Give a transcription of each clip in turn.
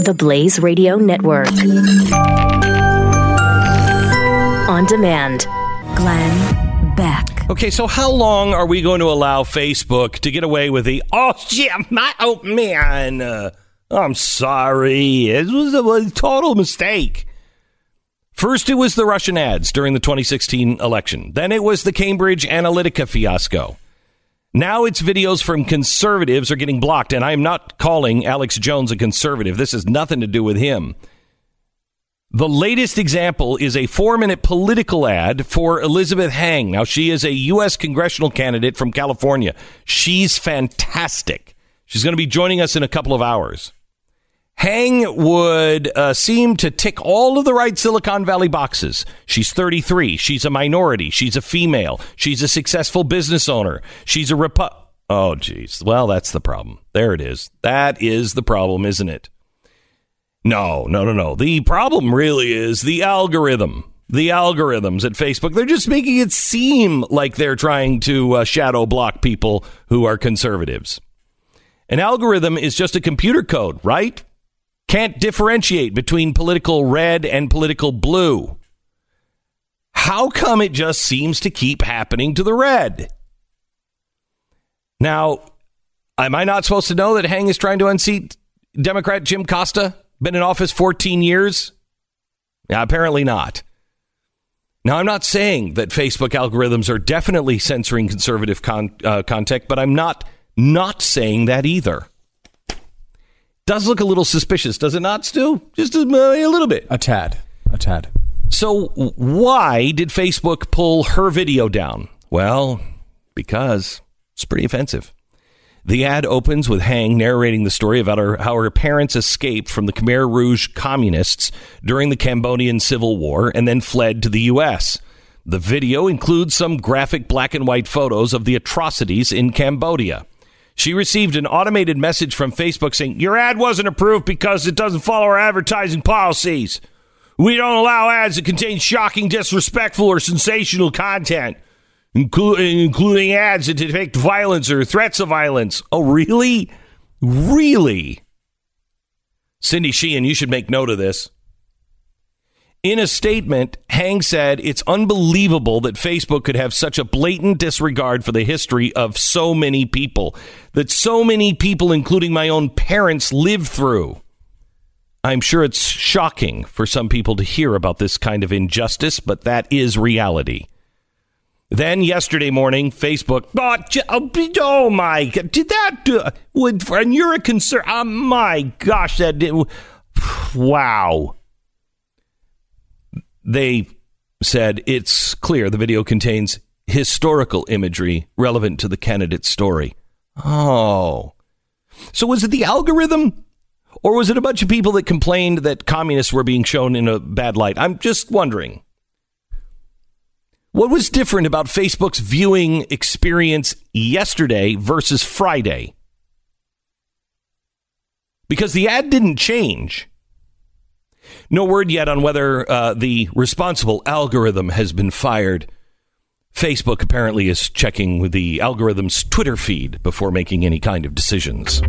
the Blaze Radio Network. On demand. Glenn Beck. Okay, so how long are we going to allow Facebook to get away with the, I'm sorry, it was a total mistake. First, it was the Russian ads during the 2016 election. Then it was the Cambridge Analytica fiasco. Now it's videos from conservatives are getting blocked, and I'm not calling Alex Jones a conservative. This has nothing to do with him. The latest example is a 4-minute political ad for Elizabeth Heng. Now, she is a U.S. congressional candidate from California. She's fantastic. She's going to be joining us in a couple of hours. Heng would seem to tick all of the right Silicon Valley boxes. She's 33. She's a minority. She's a female. She's a successful business owner. She's a Oh, geez. Well, that's the problem. There it is. That is the problem, isn't it? No. The problem really is the algorithm. The algorithms at Facebook. They're just making it seem like they're trying to shadow block people who are conservatives. An algorithm is just a computer code, right? Can't differentiate between political red and political blue. How come it just seems to keep happening to the red? Now, am I not supposed to know that Heng is trying to unseat Democrat Jim Costa? Been in office 14 years? Yeah, apparently not. Now, I'm not saying that Facebook algorithms are definitely censoring conservative content, but I'm not saying that either. Does look a little suspicious, does it not, Stu? Just a little bit. A tad. So why did Facebook pull her video down? Well, because it's pretty offensive. The ad opens with Heng narrating the story about how her parents escaped from the Khmer Rouge communists during the Cambodian Civil War and then fled to the U.S. The video includes some graphic black and white photos of the atrocities in Cambodia. She received an automated message from Facebook saying, your ad wasn't approved because it doesn't follow our advertising policies. We don't allow ads that contain shocking, disrespectful, or sensational content, including ads that depict violence or threats of violence. Oh, really? Really? Cindy Sheehan, you should make note of this. In a statement, Heng said it's unbelievable that Facebook could have such a blatant disregard for the history of so many people, that so many people, including my own parents, lived through. I'm sure it's shocking for some people to hear about this kind of injustice, but that is reality. Then yesterday morning, Facebook, oh my God, did that, and you're a concern, oh my gosh, that did, wow. They said it's clear the video contains historical imagery relevant to the candidate's story. Oh. So was it the algorithm? Or was it a bunch of people that complained that communists were being shown in a bad light? I'm just wondering. What was different about Facebook's viewing experience yesterday versus Friday? Because the ad didn't change. No word yet on whether the responsible algorithm has been fired. Facebook apparently is checking with the algorithm's Twitter feed before making any kind of decisions.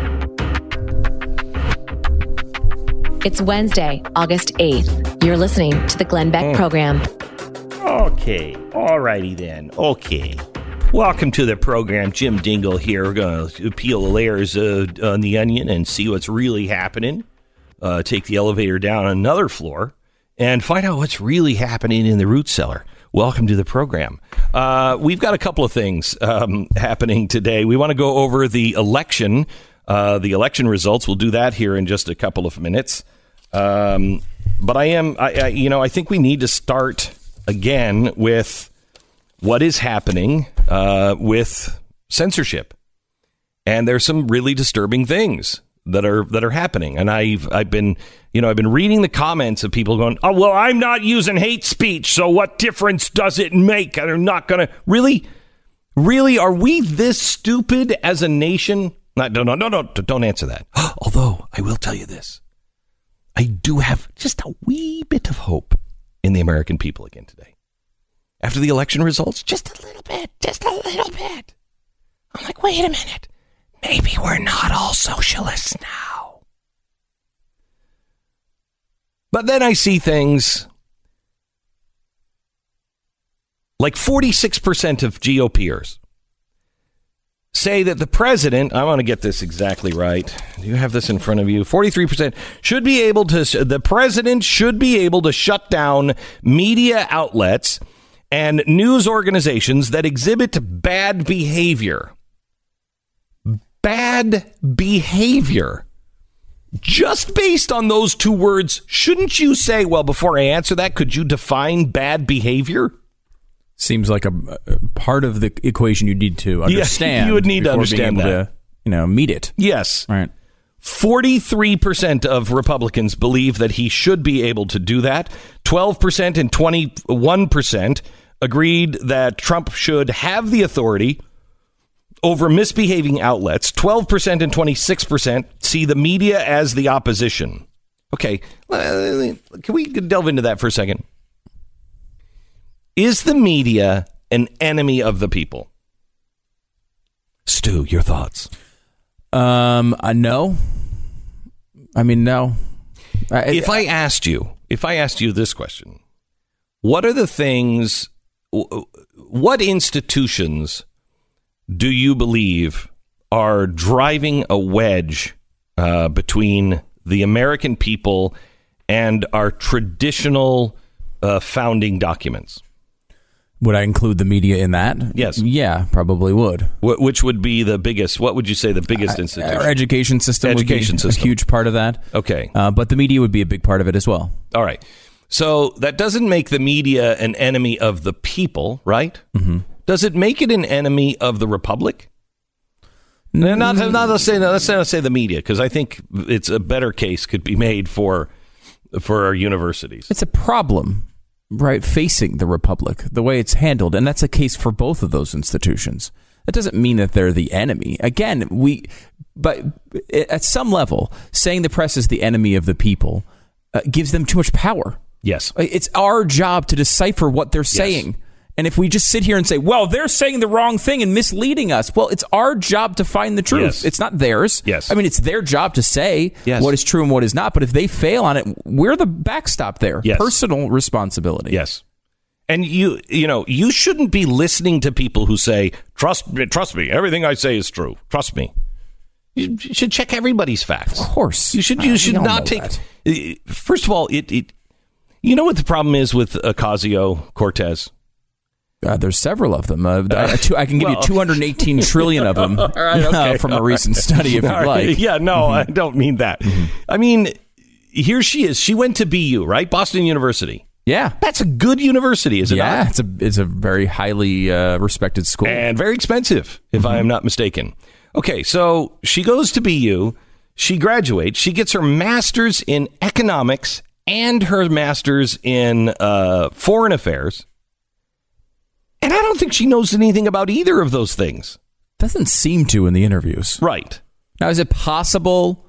It's Wednesday, August 8th. You're listening to the Glenn Beck program. Okay. All righty then. Okay. Welcome to the program. Jim Dingle here. We're going to peel the layers on the onion and see what's really happening. Take the elevator down another floor and find out what's really happening in the root cellar. Welcome to the program. We've got a couple of things happening today. We want to go over the election results. We'll do that here in just a couple of minutes. But I think we need to start again with what is happening with censorship. And there's some really disturbing things that are happening. And I've been reading the comments of people going, oh, well, I'm not using hate speech, so what difference does it make? And I'm not going to really, are we this stupid as a nation? No, don't answer that. Although I will tell you this. I do have just a wee bit of hope in the American people again today. After the election results, just a little bit. I'm like, wait a minute. Maybe we're not all socialists now. But then I see things like 46% of GOPers say that the president, I want to get this exactly right. Do you have this in front of you? 43% the president should be able to shut down media outlets and news organizations that exhibit bad behavior. Bad behavior. Just based on those two words, shouldn't you say, well, before I answer that, could you define bad behavior? Seems like a part of the equation you need to understand. Yeah, you would need to understand that. To, meet it. Yes. Right. 43% of Republicans believe that he should be able to do that. 12% and 21% agreed that Trump should have the authority over misbehaving outlets. 12% and 26% see the media as the opposition. Okay, can we delve into that for a second? Is the media an enemy of the people? Stu, your thoughts? No. I mean, no. If I asked you this question, what are the things, what institutions do you believe are driving a wedge between the American people and our traditional founding documents? Would I include the media in that? Yes. Yeah, probably would. Which would be the biggest? What would you say the biggest institution? Our education system would be a huge part of that. Okay. But the media would be a big part of it as well. All right. So that doesn't make the media an enemy of the people, right? Mm-hmm. Does it make it an enemy of the republic? No, let's not say the media, because I think it's a better case could be made for our universities. It's a problem, right, facing the republic, the way it's handled, and that's a case for both of those institutions. That doesn't mean that they're the enemy. Again, but at some level, saying the press is the enemy of the people gives them too much power. Yes. It's our job to decipher what they're saying. And if we just sit here and say, well, they're saying the wrong thing and misleading us, well, it's our job to find the truth. Yes. It's not theirs. Yes. I mean, it's their job to say yes. what is true and what is not. But if they fail on it, we're the backstop there. Yes. Personal responsibility. Yes. And you shouldn't be listening to people who say, trust me, everything I say is true. Trust me. You should check everybody's facts. Of course. You should not take that. First of all, you know what the problem is with Ocasio-Cortez? There's several of them. I can give you 218 trillion of them from a recent study if you'd like. Yeah, no, I don't mean that. Mm-hmm. I mean, here she is. She went to BU, right? Boston University. Yeah. That's a good university, is it not? Yeah, it's a very highly respected school. And very expensive, if I am not mistaken. Okay, so she goes to BU. She graduates. She gets her master's in economics and her master's in foreign affairs. And I don't think she knows anything about either of those things. Doesn't seem to in the interviews. Right. Now, is it possible,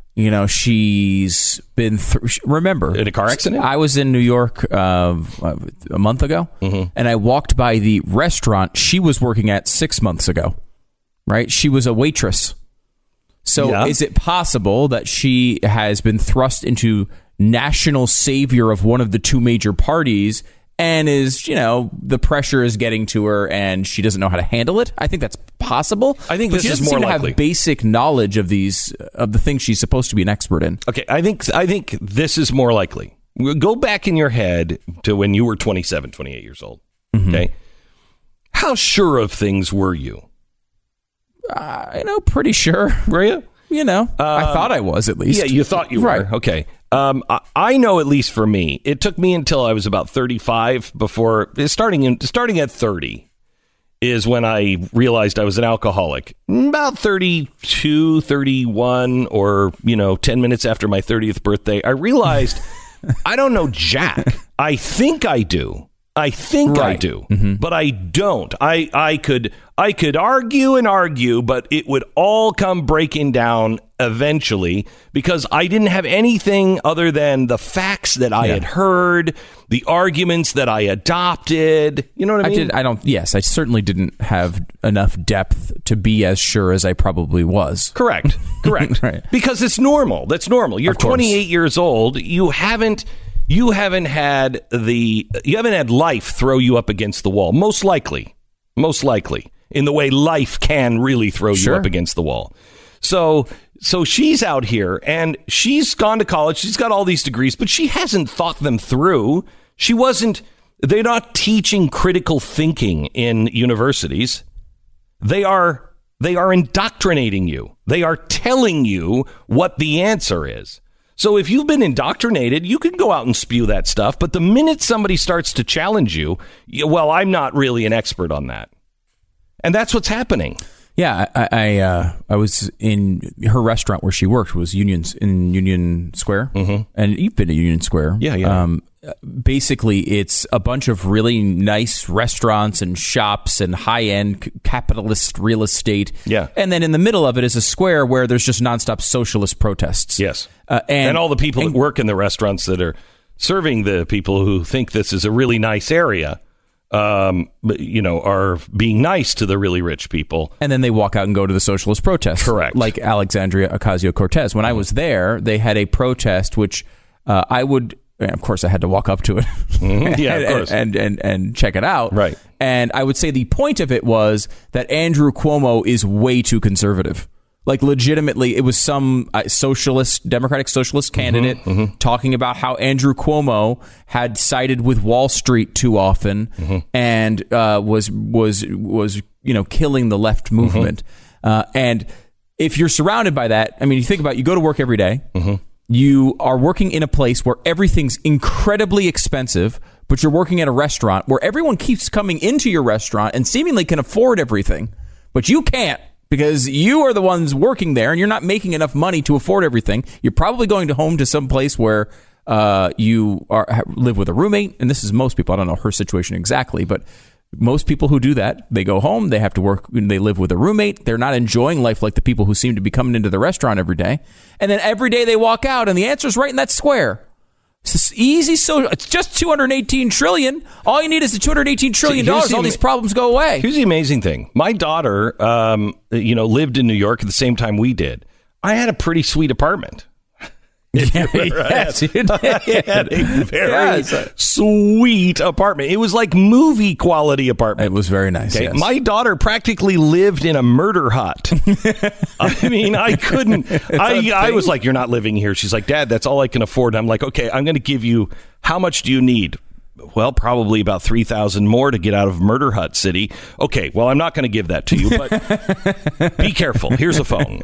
she's been through... Remember... In a car accident? I was in New York a month ago, and I walked by the restaurant she was working at 6 months ago, right? She was a waitress. So is it possible that she has been thrust into national savior of one of the two major parties and is, the pressure is getting to her and she doesn't know how to handle it? I think that's possible. I think but this is more likely. She doesn't seem to have basic knowledge of the things she's supposed to be an expert in. Okay, I think this is more likely. Go back in your head to when you were 27, 28 years old. Mm-hmm. Okay. How sure of things were you? Pretty sure. Were you? I thought I was, at least. Yeah, you thought you were. Right. Okay. I know, at least for me, it took me until I was about 35 before starting at 30 is when I realized I was an alcoholic. About 32, 31, or 10 minutes after my 30th birthday, I realized I don't know jack. I think I do. I think I do, but I don't. I could argue and argue, but it would all come breaking down eventually because I didn't have anything other than the facts that I had heard, the arguments that I adopted. You know what I mean? I certainly didn't have enough depth to be as sure as I probably was. Correct. Right. Because it's normal. That's normal. You're 28 years old. You haven't had life throw you up against the wall. Most likely, in the way life can really throw you up against the wall. So she's out here and she's gone to college. She's got all these degrees, but she hasn't thought them through. They're not teaching critical thinking in universities. They are indoctrinating you. They are telling you what the answer is. So if you've been indoctrinated, you can go out and spew that stuff. But the minute somebody starts to challenge you, well, I'm not really an expert on that. And that's what's happening. Yeah, I was in her restaurant where she worked was in Union Square, and you've been to Union Square. Yeah. Basically, it's a bunch of really nice restaurants and shops and high-end capitalist real estate. Yeah, and then in the middle of it is a square where there's just nonstop socialist protests. Yes, and all the people that work in the restaurants that are serving the people who think this is a really nice area. Are being nice to the really rich people. And then they walk out and go to the socialist protest. Correct. Like Alexandria Ocasio-Cortez. When I was there, they had a protest, which of course, I had to walk up to it. Yeah, of course. And check it out. Right. And I would say the point of it was that Andrew Cuomo is way too conservative. Like, legitimately, it was some Democratic socialist candidate talking about how Andrew Cuomo had sided with Wall Street too often and was killing the left movement. And if you're surrounded by that, I mean, you think about it, you go to work every day. You are working in a place where everything's incredibly expensive, but you're working at a restaurant where everyone keeps coming into your restaurant and seemingly can afford everything, but you can't. Because you are the ones working there and you're not making enough money to afford everything. You're probably going home to some place where you live with a roommate. And this is most people. I don't know her situation exactly, but most people who do that, they go home, they have to work, they live with a roommate. They're not enjoying life like the people who seem to be coming into the restaurant every day. And then every day they walk out and the answer's right in that square. It's easy. So it's just $218 trillion. All you need is the $218 trillion. All these problems go away. Here's the amazing thing. My daughter, lived in New York at the same time we did. I had a pretty sweet apartment. Yes, you did. I had a very sweet apartment. It was like movie quality apartment. It was very nice. Okay? Yes. My daughter practically lived in a murder hut. I mean, I couldn't. I was like, "You're not living here." She's like, "Dad, that's all I can afford." And I'm like, "Okay, I'm going to give you. How much do you need?" Well, probably about 3,000 more to get out of Murder Hut City. Okay, well, I'm not going to give that to you, but be careful. Here's a phone.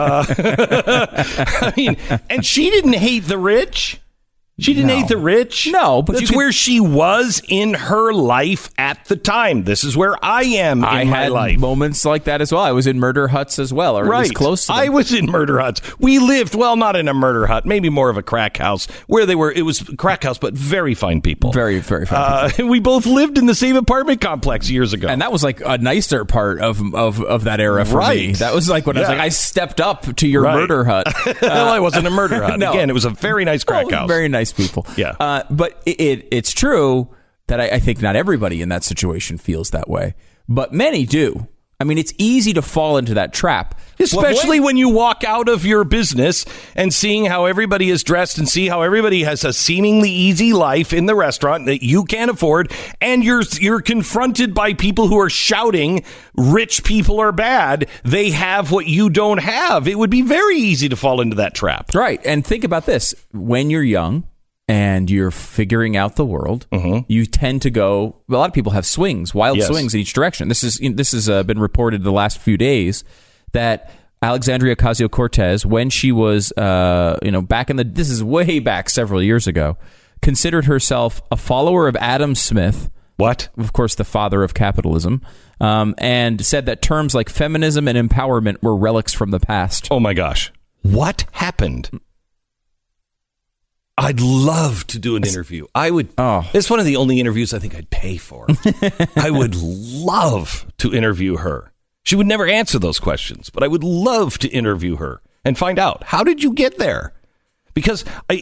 I mean, and she didn't hate the rich. She didn't hate the rich. No, but that's where she was in her life at the time. This is where I am in my life. I had moments like that as well. I was in murder huts as well, or at least close to them. I was in murder huts. We lived, well, not in a murder hut, maybe more of a crack house, where it was a crack house, but very fine people. Very, very fine people. We both lived in the same apartment complex years ago. And that was like a nicer part of that era for me. That was like when I was like, I stepped up to your murder hut. Well, I wasn't a murder hut. No. Again, it was a very nice crack house. Very nice people. Yeah. But it's true that I think not everybody in that situation feels that way, but many do. I mean, it's easy to fall into that trap. Especially when you walk out of your business and seeing how everybody is dressed and see how everybody has a seemingly easy life in the restaurant that you can't afford. And you're confronted by people who are shouting, rich people are bad. They have what you don't have. It would be very easy to fall into that trap. Right. And think about this. When you're young and you're figuring out the world, you tend to go. A lot of people have wild swings in each direction. This has been reported the last few days that Alexandria Ocasio-Cortez, when she was, this is way back several years ago, considered herself a follower of Adam Smith. What? Of course, the father of capitalism, and said that terms like feminism and empowerment were relics from the past. Oh my gosh! What happened? I'd love to do an interview. I would. Oh. It's one of the only interviews I think I'd pay for. I would love to interview her. She would never answer those questions, but I would love to interview her and find out, how did you get there? Because,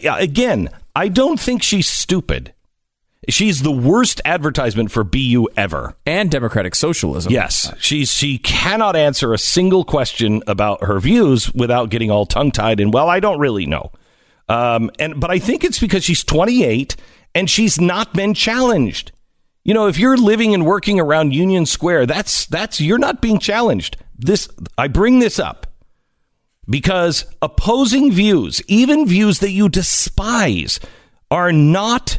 I don't think she's stupid. She's the worst advertisement for BU ever. And democratic socialism. Yes. She cannot answer a single question about her views without getting all tongue-tied and, well, I don't really know. But I think it's because she's 28 and she's not been challenged. You know, if you're living and working around Union Square, that's you're not being challenged. I bring this up because opposing views, even views that you despise, are not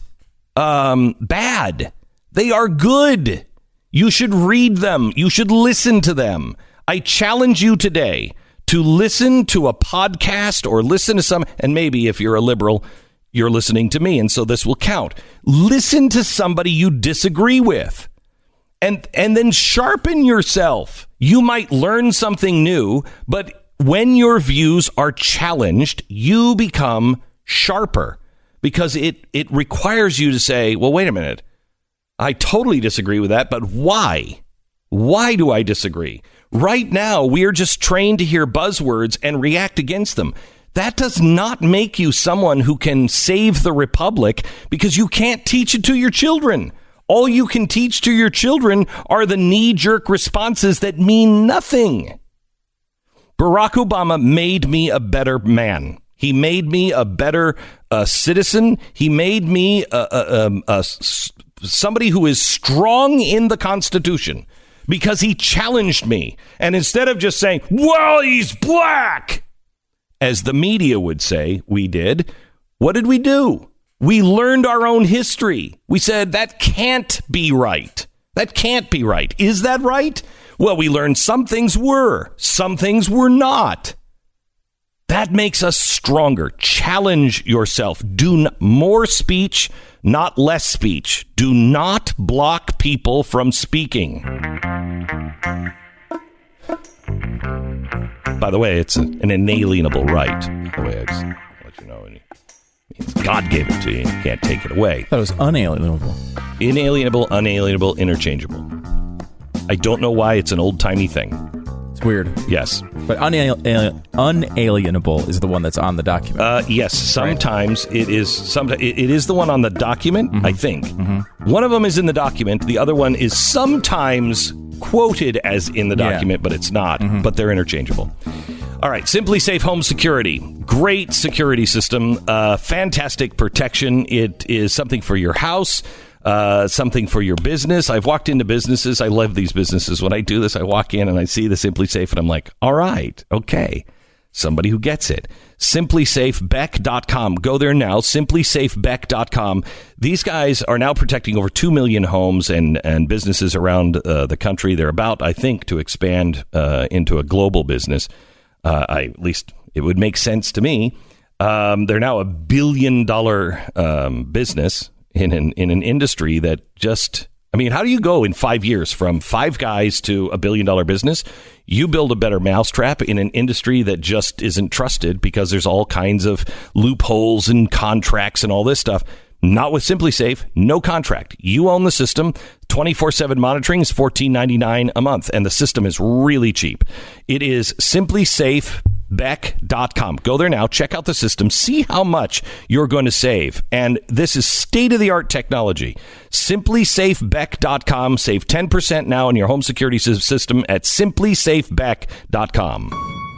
bad. They are good. You should read them. You should listen to them. I challenge you today to listen to a podcast or listen to some, and maybe if you're a liberal, you're listening to me, and so this will count. Listen to somebody you disagree with, and then sharpen yourself. You might learn something new, but when your views are challenged, you become sharper because it requires you to say, well, wait a minute. I totally disagree with that, but why? Why do I disagree? Right now, we are just trained to hear buzzwords and react against them. That does not make you someone who can save the republic because you can't teach it to your children. All you can teach to your children are the knee-jerk responses that mean nothing. Barack Obama made me a better man. He made me a better citizen. He made me somebody who is strong in the Constitution because he challenged me. And instead of just saying, well, he's black, as the media would say we did, what did we do? We learned our own history. We said, that can't be right. That can't be right. Is that right? Well, we learned some things were not. That makes us stronger. Challenge yourself. Do more speech, not less speech. Do not block people from speaking. By the way, it's an inalienable right. By the way, I just let you know. God gave it to you. You can't take it away. That was unalienable. Inalienable, unalienable, interchangeable. I don't know why it's an old-timey thing. It's weird. Yes. But unalienable is the one that's on the document. Yes. Sometimes right? It is it is the one on the document, I think. Mm-hmm. One of them is in the document. The other one is sometimes quoted as in the document, but it's not. Mm-hmm. But they're interchangeable. All right. Simply Safe Home Security. Great security system. Fantastic protection. It is something for your house. Something for your business. I've walked into businesses. I love these businesses. When I do this, I walk in and I see the Simply Safe and I'm like, all right, okay. Somebody who gets it. SimpliSafeBeck.com. Go there now. SimpliSafeBeck.com. These guys are now protecting over 2 million homes and businesses around the country. They're about, I think, to expand into a global business. At least it would make sense to me. They're now $1 billion business in an industry that just, I mean, how do you go in 5 years from five guys to $1 billion business? You build a better mousetrap in an industry that just isn't trusted because there's all kinds of loopholes and contracts and all this stuff. Not with Simply Safe, no contract. You own the system. 24/7 monitoring is $14.99 a month, and the system is really cheap. It is SimpliSafeBeck.com. Go there now, check out the system, see how much you're going to save. And this is state-of-the-art technology. SimpliSafeBeck.com. Save 10% now on your home security system at SimpliSafeBeck.com.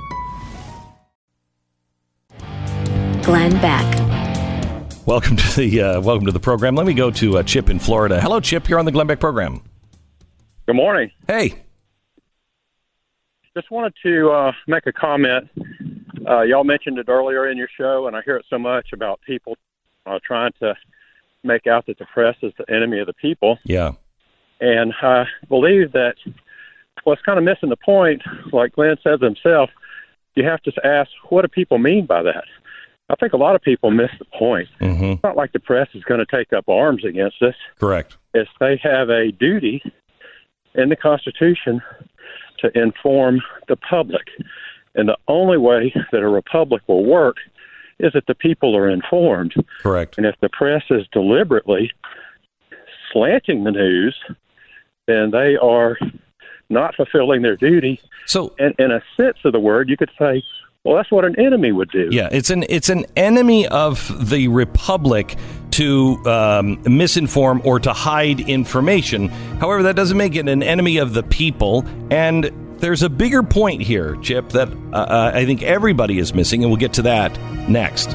Glenn Beck. Welcome to the program. Let me go to Chip in Florida. Hello, Chip. You're on the Glenn Beck program. Good morning. Hey. Just wanted to make a comment. Y'all mentioned it earlier in your show, and I hear it so much about people trying to make out that the press is the enemy of the people. Yeah. And I believe that what's kind of missing the point, like Glenn says himself, you have to ask, what do people mean by that? I think a lot of people miss the point. Mm-hmm. It's not like the press is going to take up arms against us. Correct. It's they have a duty in the Constitution to inform the public. And the only way that a republic will work is that the people are informed. Correct. And if the press is deliberately slanting the news, then they are not fulfilling their duty. So, in a sense of the word, you could say, well, that's what an enemy would do. Yeah, it's an enemy of the republic to misinform or to hide information. However, that doesn't make it an enemy of the people. And there's a bigger point here, Chip, that I think everybody is missing, and we'll get to that next.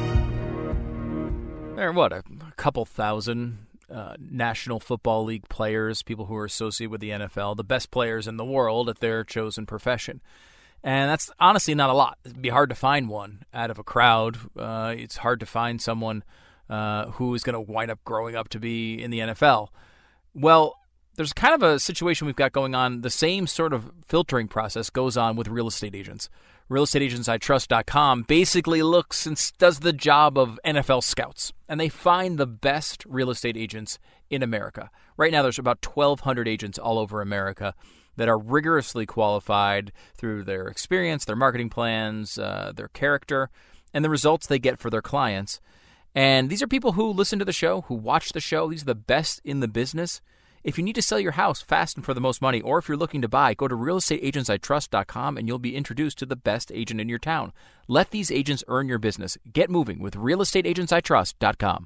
There are, a couple thousand National Football League players, people who are associated with the NFL, the best players in the world at their chosen profession. And that's honestly not a lot. It'd be hard to find one out of a crowd. It's hard to find someone who is going to wind up growing up to be in the NFL. Well, there's kind of a situation we've got going on. The same sort of filtering process goes on with real estate agents. RealestateAgentsITrust.com basically looks and does the job of NFL scouts, and they find the best real estate agents in America. Right now, there's about 1,200 agents all over America that are rigorously qualified through their experience, their marketing plans, their character, and the results they get for their clients. And these are people who listen to the show, who watch the show. These are the best in the business. If you need to sell your house fast and for the most money, or if you're looking to buy, go to realestateagentsitrust.com and you'll be introduced to the best agent in your town. Let these agents earn your business. Get moving with realestateagentsitrust.com.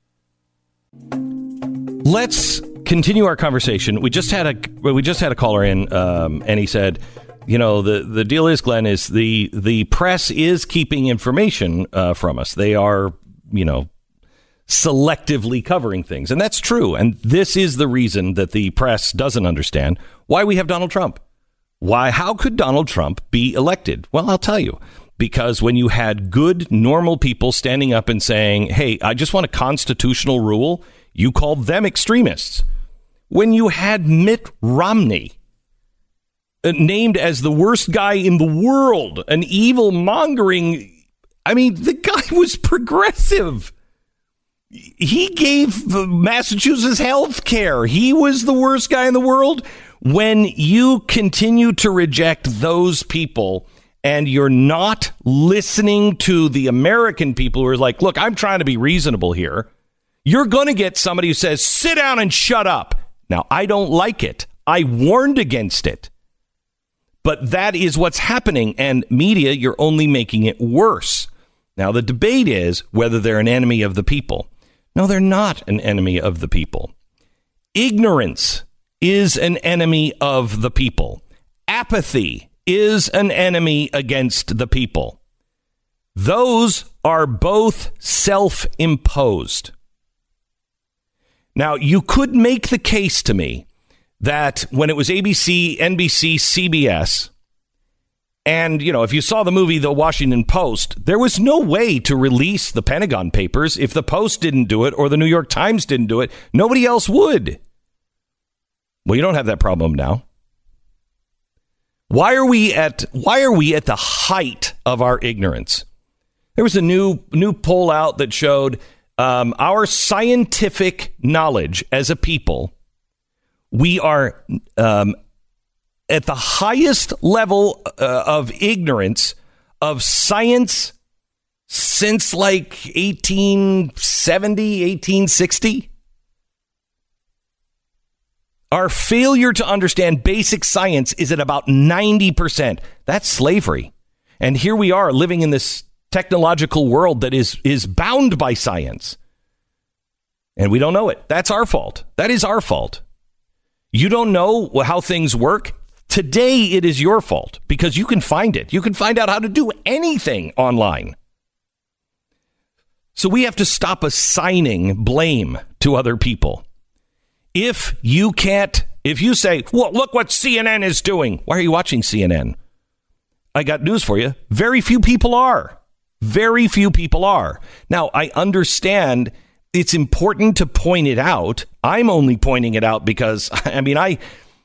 Let's continue our conversation. We just had a caller in, and he said, you know, the deal is, Glenn, is the press is keeping information from us. They are, you know, selectively covering things. And that's true. And this is the reason that the press doesn't understand why we have Donald Trump. How could Donald Trump be elected? Well, I'll tell you. Because when you had good, normal people standing up and saying, hey, I just want a constitutional rule, you called them extremists. When you had Mitt Romney named as the worst guy in the world, an evil mongering, I mean, the guy was progressive. He gave Massachusetts health care. He was the worst guy in the world. When you continue to reject those people and you're not listening to the American people who are like, look, I'm trying to be reasonable here, you're going to get somebody who says, sit down and shut up. Now, I don't like it. I warned against it. But that is what's happening. And media, you're only making it worse. Now, the debate is whether they're an enemy of the people. No, they're not an enemy of the people. Ignorance is an enemy of the people. Apathy is an enemy against the people. Those are both self-imposed. Now, you could make the case to me that when it was ABC, NBC, CBS, and, you know, if you saw the movie The Washington Post, there was no way to release the Pentagon Papers. If the Post didn't do it or the New York Times didn't do it, nobody else would. Well, you don't have that problem now. Why are we at the height of our ignorance? There was a new poll out that showed our scientific knowledge as a people. We are at the highest level of ignorance of science since like 1870, 1860. Our failure to understand basic science is at about 90%. That's slavery. And here we are living in this technological world that is bound by science. And we don't know it. That's our fault. That is our fault. You don't know how things work. Today, it is your fault because you can find it. You can find out how to do anything online. So we have to stop assigning blame to other people. If you say, well, look what CNN is doing. Why are you watching CNN? I got news for you. Very few people are. Very few people are. Now, I understand it's important to point it out. I'm only pointing it out because, I mean, I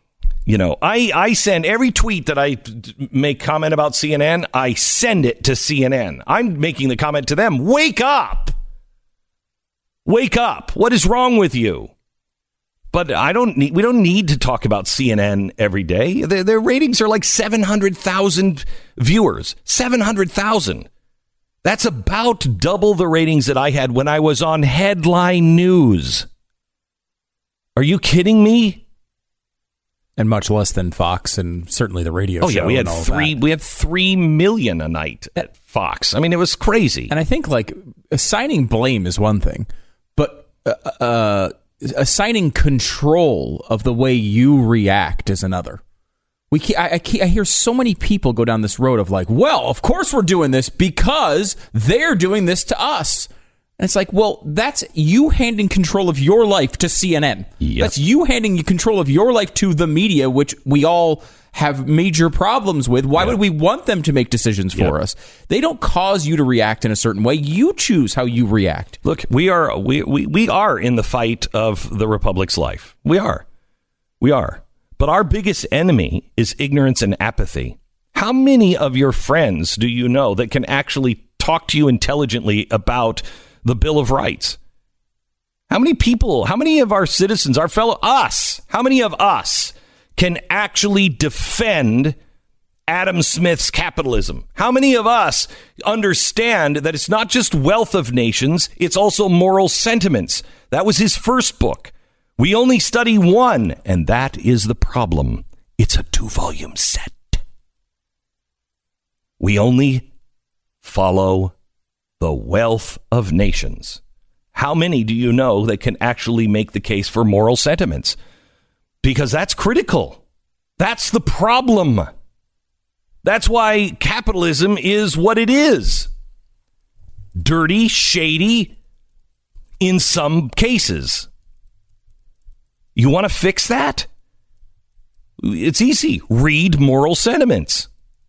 send every tweet that I make comment about CNN, I send it to CNN. I'm making the comment to them. Wake up. Wake up. What is wrong with you? But we don't need to talk about CNN every day. Their ratings are like 700,000 viewers. 700,000. That's about double the ratings that I had when I was on headline news. Are you kidding me? And much less than Fox and certainly the radio show. Oh yeah, we had 3 million a night at Fox. I mean, it was crazy. And I think like assigning blame is one thing, but assigning control of the way you react is another. I hear so many people go down this road of like, well, of course we're doing this because they're doing this to us. And it's like, well, that's you handing control of your life to CNN. Yep. That's you handing control of your life to the media, which we all have major problems with. Why would we want them to make decisions for us? They don't cause you to react in a certain way. You choose how you react. Look, we are in the fight of the Republic's life. We are. But our biggest enemy is ignorance and apathy. How many of your friends do you know that can actually talk to you intelligently about the Bill of Rights? How many people, how many of our citizens, how many of us can actually defend Adam Smith's capitalism? How many of us understand that it's not just wealth of nations, it's also moral sentiments? That was his first book. We only study one, and that is the problem. It's a 2-volume set. We only follow the wealth of nations. How many do you know that can actually make the case for moral sentiments? Because that's critical. That's the problem. That's why capitalism is what it is. Dirty, shady, in some cases. You want to fix that? It's easy. Read moral sentiments.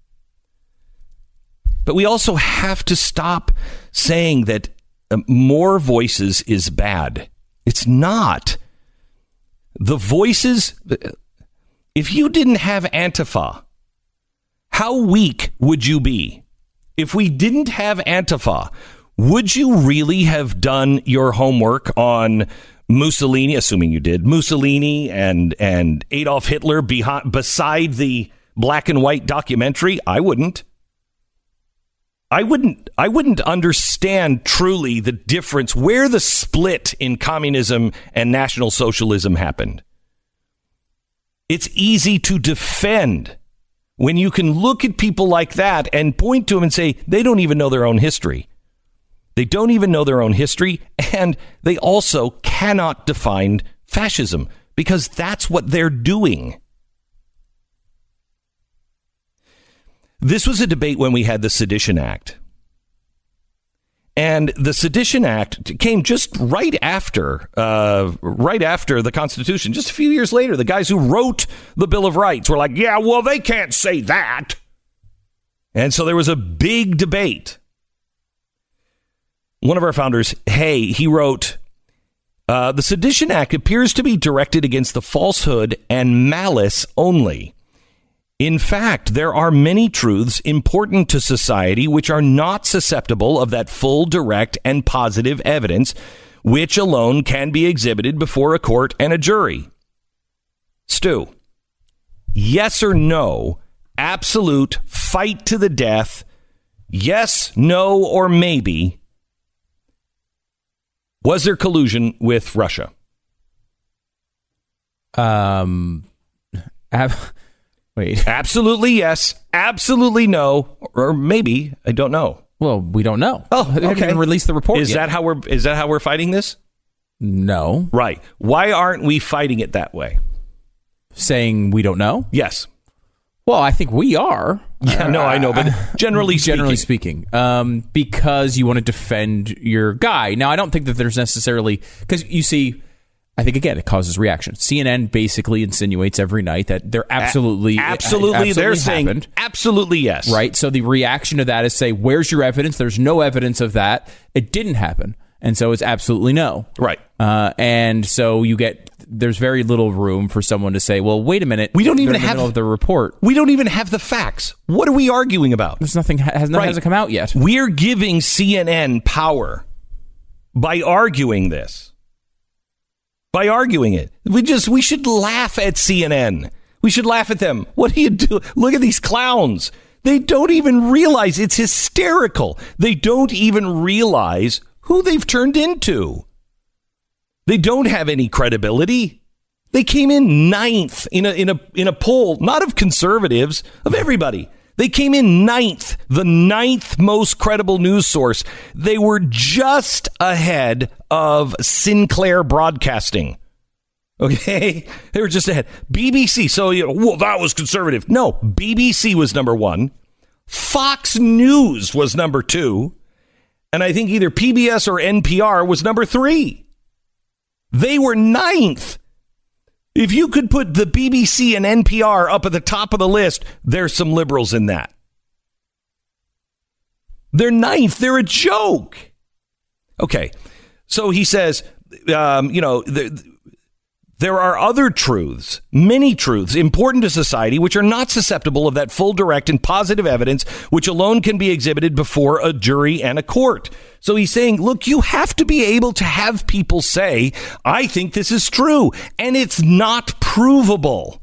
But we also have to stop saying that more voices is bad. It's not. The voices, if you didn't have Antifa, how weak would you be? If we didn't have Antifa, would you really have done your homework on Mussolini, assuming you did, Mussolini and Adolf Hitler beside the black and white documentary? I wouldn't. I wouldn't understand truly the difference, where the split in communism and National Socialism happened. It's easy to defend when you can look at people like that and point to them and say, they don't even know their own history. They don't even know their own history, and they also cannot define fascism because that's what they're doing. This was a debate when we had the Sedition Act. And the Sedition Act came just right after the Constitution. Just a few years later, the guys who wrote the Bill of Rights were like, yeah, well, they can't say that. And so there was a big debate. One of our founders, he wrote, the Sedition Act appears to be directed against the falsehood and malice only. In fact, there are many truths important to society which are not susceptible of that full, direct, and positive evidence, which alone can be exhibited before a court and a jury. Stu, yes or no, absolute, fight to the death, yes, no, or maybe, was there collusion with Russia? Wait. Absolutely yes. Absolutely no. Or maybe. I don't know. Well, we don't know. Oh, okay. They haven't even released the report Is yet. that how we're fighting this? No. Right. Why aren't we fighting it that way? Saying we don't know? Yes. Well, I think we are. Yeah, no, I know, but generally speaking, because you want to defend your guy. Now, I don't think that there's necessarily, because you see, I think, again, it causes reaction. CNN basically insinuates every night that they're absolutely they're saying happened. Absolutely yes. Right? So the reaction to that is say, where's your evidence? There's no evidence of that. It didn't happen. And so it's absolutely no. Right. And so there's very little room for someone to say, well, wait a minute. We don't even have the report. We don't even have the facts. What are we arguing about? There's nothing hasn't come out yet. We're giving CNN power by arguing this. By arguing it. We should laugh at CNN. We should laugh at them. What do you do? Look at these clowns. They don't even realize. It's hysterical. They don't even realize who they've turned into. They don't have any credibility. They came in 9th in a poll, not of conservatives, of everybody. They came in 9th, the 9th most credible news source. They were just ahead of Sinclair Broadcasting. Okay, they were just ahead. BBC, so that was conservative. No, BBC was number 1. Fox News was number 2. And I think either PBS or NPR was number 3. They were 9th. If you could put the BBC and NPR up at the top of the list, there's some liberals in that. They're 9th. They're a joke. Okay, so he says, there are other truths, many truths, important to society, which are not susceptible of that full, direct, and positive evidence, which alone can be exhibited before a jury and a court. So he's saying, look, you have to be able to have people say, I think this is true, and it's not provable.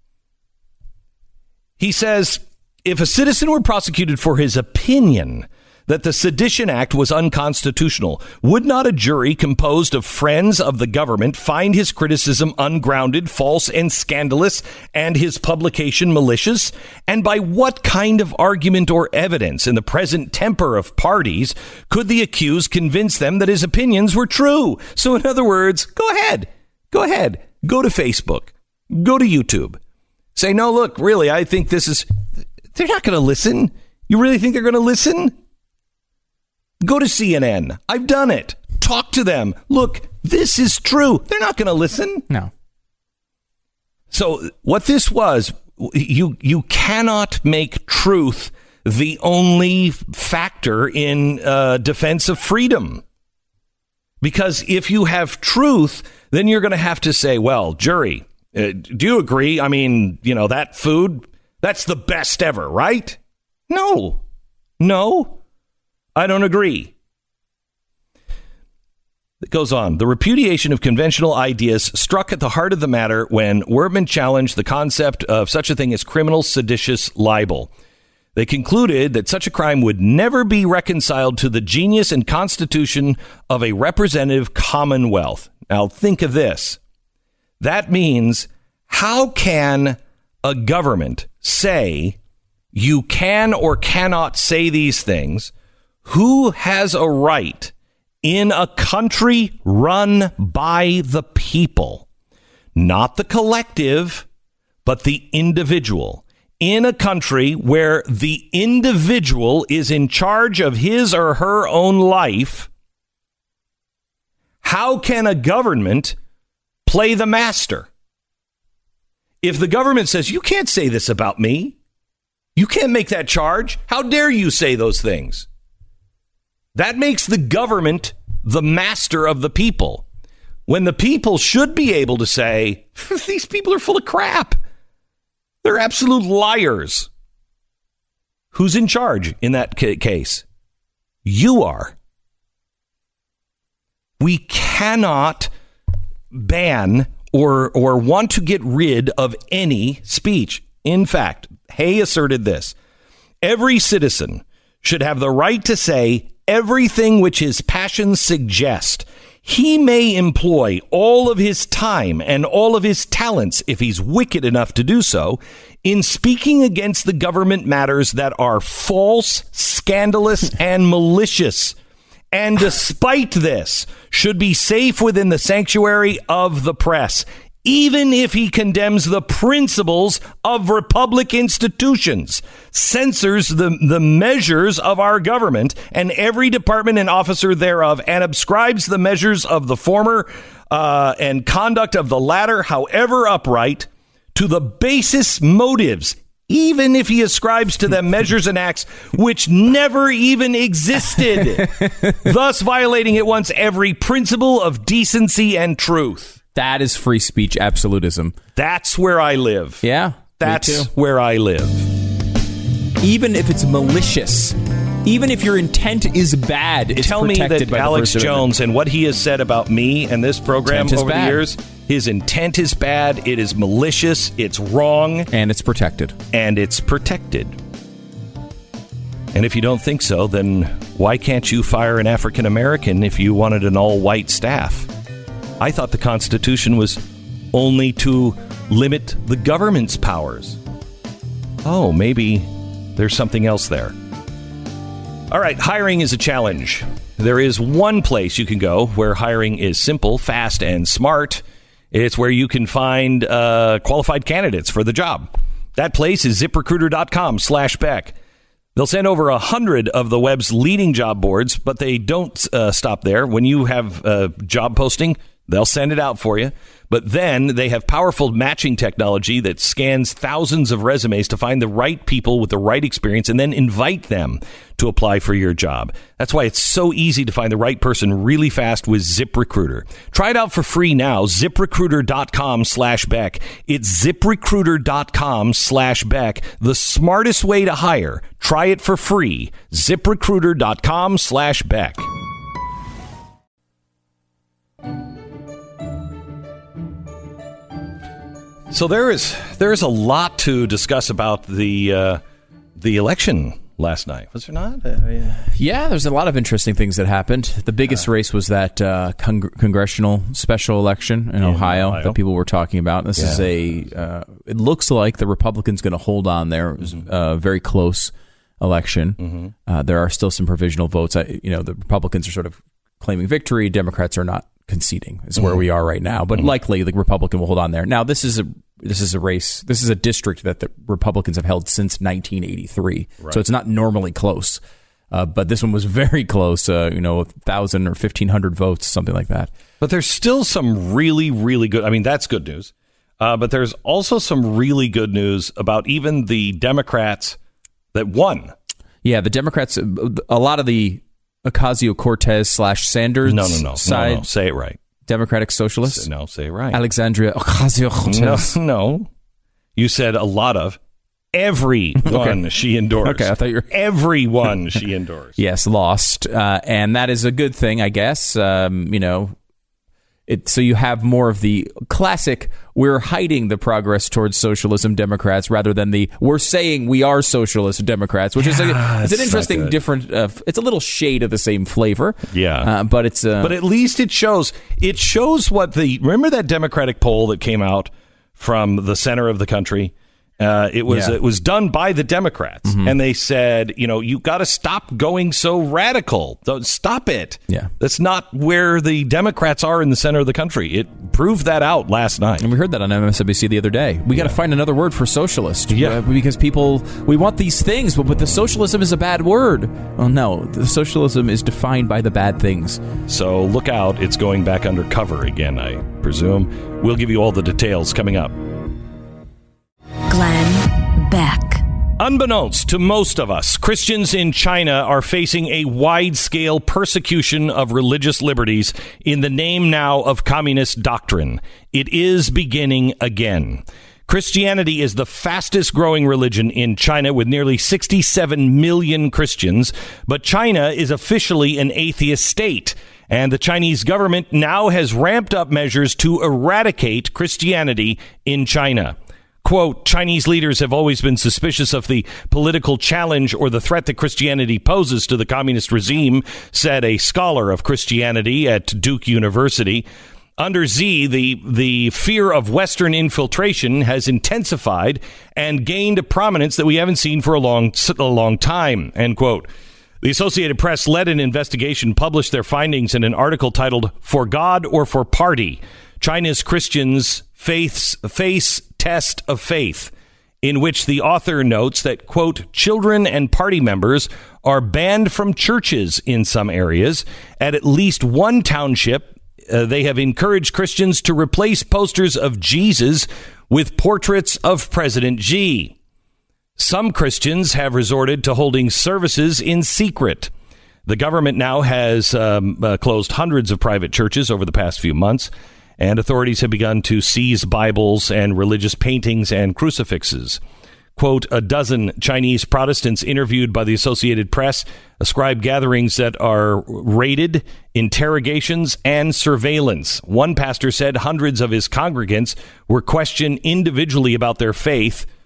He says, if a citizen were prosecuted for his opinion that the Sedition Act was unconstitutional, would not a jury composed of friends of the government find his criticism ungrounded, false, and scandalous, and his publication malicious? And by what kind of argument or evidence in the present temper of parties could the accused convince them that his opinions were true? So in other words, go ahead, go to Facebook, go to YouTube, say, no, look, really, I think this is, they're not going to listen. You really think they're going to listen? Go to CNN. I've done it. Talk to them. Look, this is true. They're not going to listen. No. So what this was, you cannot make truth the only factor in defense of freedom. Because if you have truth, then you're going to have to say, well, jury, do you agree? I mean, that food, that's the best ever, right? No. I don't agree. It goes on. The repudiation of conventional ideas struck at the heart of the matter when Wortman challenged the concept of such a thing as criminal seditious libel. They concluded that such a crime would never be reconciled to the genius and constitution of a representative commonwealth. Now, think of this. That means, how can a government say you can or cannot say these things? Who has a right in a country run by the people, not the collective, but the individual, in a country where the individual is in charge of his or her own life? How can a government play the master? If the government says, you can't say this about me, you can't make that charge, how dare you say those things? That makes the government the master of the people, when the people should be able to say, these people are full of crap. They're absolute liars. Who's in charge in that case? You are. We cannot ban or want to get rid of any speech. In fact, Hay asserted this. Every citizen should have the right to say everything which his passions suggest. He may employ all of his time and all of his talents, if he's wicked enough to do so, in speaking against the government matters that are false, scandalous, and malicious, and despite this, should be safe within the sanctuary of the press, even if he condemns the principles of republic institutions, censors the measures of our government and every department and officer thereof, and ascribes the measures of the former and conduct of the latter, however upright, to the basest motives, even if he ascribes to them measures and acts which never even existed, thus violating at once every principle of decency and truth. That is free speech absolutism. That's where I live. Yeah, that's where I live. Even if it's malicious, even if your intent is bad, it's Tell me that Alex Jones and what he has said about me and this program over the years, his intent is bad, it is malicious, it's wrong. And it's protected. And if you don't think so, then why can't you fire an African American if you wanted an all-white staff? I thought the Constitution was only to limit the government's powers. Oh, maybe there's something else there. All right, hiring is a challenge. There is one place you can go where hiring is simple, fast, and smart. It's where you can find qualified candidates for the job. That place is ZipRecruiter.com/Beck. They'll send over 100 of the web's leading job boards, but they don't stop there. When you have a job posting, they'll send it out for you. But then they have powerful matching technology that scans thousands of resumes to find the right people with the right experience and then invite them to apply for your job. That's why it's so easy to find the right person really fast with ZipRecruiter. Try it out for free now. ZipRecruiter.com/Beck. It's ZipRecruiter.com/Beck. The smartest way to hire. Try it for free. ZipRecruiter.com/Beck. So there is a lot to discuss about the election last night, was there not? Yeah, there's a lot of interesting things that happened. The biggest race was that congressional special election in Ohio that people were talking about. This is it looks like the Republicans going to hold on there. It was a very close election. There are still some provisional votes. The Republicans are sort of claiming victory. Democrats are not conceding is where we are right now, but likely the Republican will hold on there. Now, this is a race. This is a district that the Republicans have held since 1983, so it's not normally close. But this one was very close. 1,000 or 1,500 votes, something like that. But there's still some really, really good. I mean, that's good news. But there's also some really good news about even the Democrats that won. Yeah, the Democrats. A lot of the Ocasio-Cortez /Sanders side. No, say it right. Democratic Socialists? No, say it right. Alexandria Ocasio-Cortez. No. You said a lot of. Everyone she endorsed. Okay, I thought you were... Everyone she endorsed. Yes, lost. And that is a good thing, I guess. So you have more of the classic, we're hiding the progress towards socialism Democrats rather than the we're saying we are socialist Democrats, which is it's an interesting different, it's a little shade of the same flavor. Yeah. But it's... but at least it shows what remember that Democratic poll that came out from the center of the country? It was done by the Democrats, and they said, you got to stop going so radical. Stop it. Yeah, that's not where the Democrats are in the center of the country. It proved that out last night, and we heard that on MSNBC the other day. We got to find another word for socialist, because we want these things, but the socialism is a bad word. Well, no, the socialism is defined by the bad things. So look out! It's going back undercover again, I presume. We'll give you all the details coming up. Glenn Beck. Unbeknownst to most of us, Christians in China are facing a wide-scale persecution of religious liberties in the name now of communist doctrine. It is beginning again. Christianity is the fastest-growing religion in China with nearly 67 million Christians, but China is officially an atheist state, and the Chinese government now has ramped up measures to eradicate Christianity in China. Quote, Chinese leaders have always been suspicious of the political challenge or the threat that Christianity poses to the communist regime, said a scholar of Christianity at Duke University. Under Xi, the fear of Western infiltration has intensified and gained a prominence that we haven't seen for a long time, end quote. The Associated Press led an investigation, published their findings in an article titled For God or for Party? China's Christians face test of faith, in which the author notes that, quote, children and party members are banned from churches in some areas. At least one township, they have encouraged Christians to replace posters of Jesus with portraits of President Xi. Some Christians have resorted to holding services in secret. The government now has closed hundreds of private churches over the past few months, and authorities have begun to seize Bibles and religious paintings and crucifixes. Quote, a dozen Chinese Protestants interviewed by the Associated Press ascribe gatherings that are raided, interrogations, and surveillance. One pastor said hundreds of his congregants were questioned individually about their faith,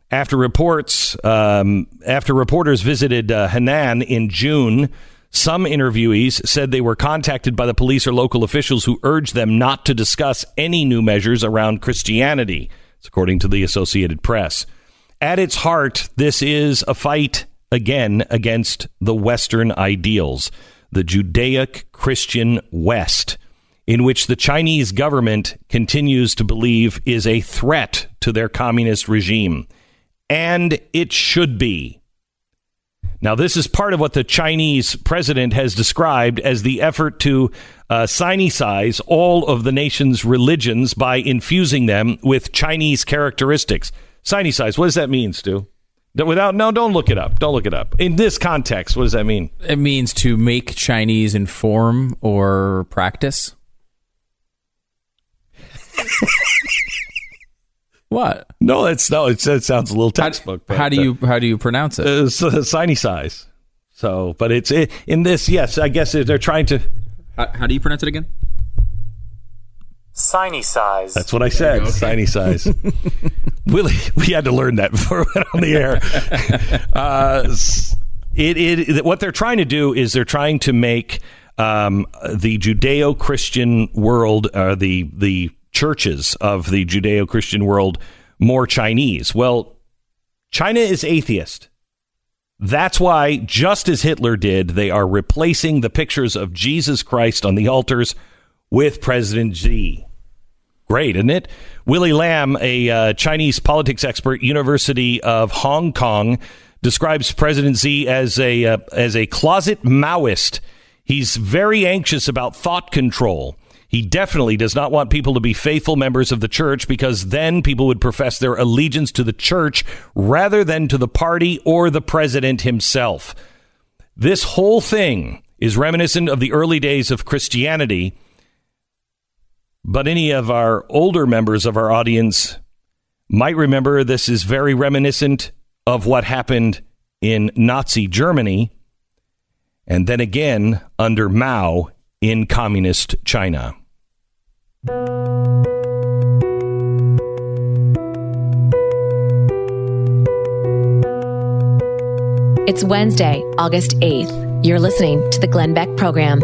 After reporters visited Henan in June, some interviewees said they were contacted by the police or local officials who urged them not to discuss any new measures around Christianity. It's according to the Associated Press. At its heart, this is a fight, again, against the Western ideals, the Judaic-Christian West, in which the Chinese government continues to believe is a threat to their communist regime. And it should be. Now, this is part of what the Chinese president has described as the effort to Sinicize all of the nation's religions by infusing them with Chinese characteristics. Sinicize, what does that mean, Stu? Don't look it up. Don't look it up. In this context, what does that mean? It means to make Chinese inform or practice. What? No, it sounds a little textbook. How do you pronounce it? Sinicize. So, but it's in this. Yes, I guess they're trying to. How do you pronounce it again? Sinicize. That's what I said. Okay. Sinicize. Willie, we had to learn that before we went on the air. What they're trying to do is they're trying to make the Judeo-Christian world, the churches of the Judeo-Christian world, more Chinese. Well, China is atheist. That's why, just as Hitler did, they are replacing the pictures of Jesus Christ on the altars with President Xi. Great, isn't it? Willie Lam, a Chinese politics expert, University of Hong Kong, describes President Xi as a closet Maoist. He's very anxious about thought control. He definitely does not want people to be faithful members of the church, because then people would profess their allegiance to the church rather than to the party or the president himself. This whole thing is reminiscent of the early days of Christianity, but any of our older members of our audience might remember this is very reminiscent of what happened in Nazi Germany, and then again under Mao in communist China. It's Wednesday, August 8th. You're listening to the Glenn Beck Program.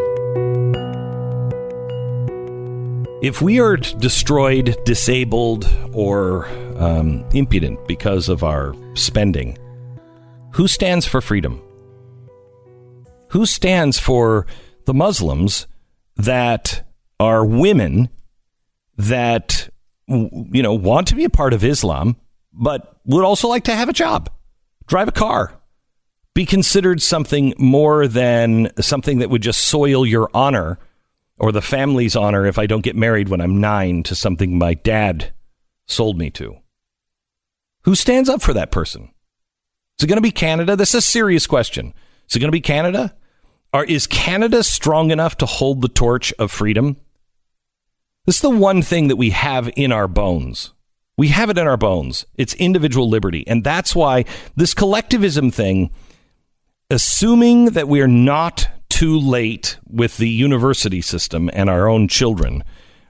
If we are destroyed, disabled, or impudent because of our spending, who stands for freedom? Who stands for the Muslims that are women that, want to be a part of Islam, but would also like to have a job, drive a car, be considered something more than something that would just soil your honor or the family's honor if I don't get married when I'm 9 to something my dad sold me to? Who stands up for that person? Is it going to be Canada? This is a serious question. Is it going to be Canada? Or is Canada strong enough to hold the torch of freedom? This is the one thing that we have in our bones. We have it in our bones. It's individual liberty. And that's why this collectivism thing, assuming that we are not too late with the university system and our own children,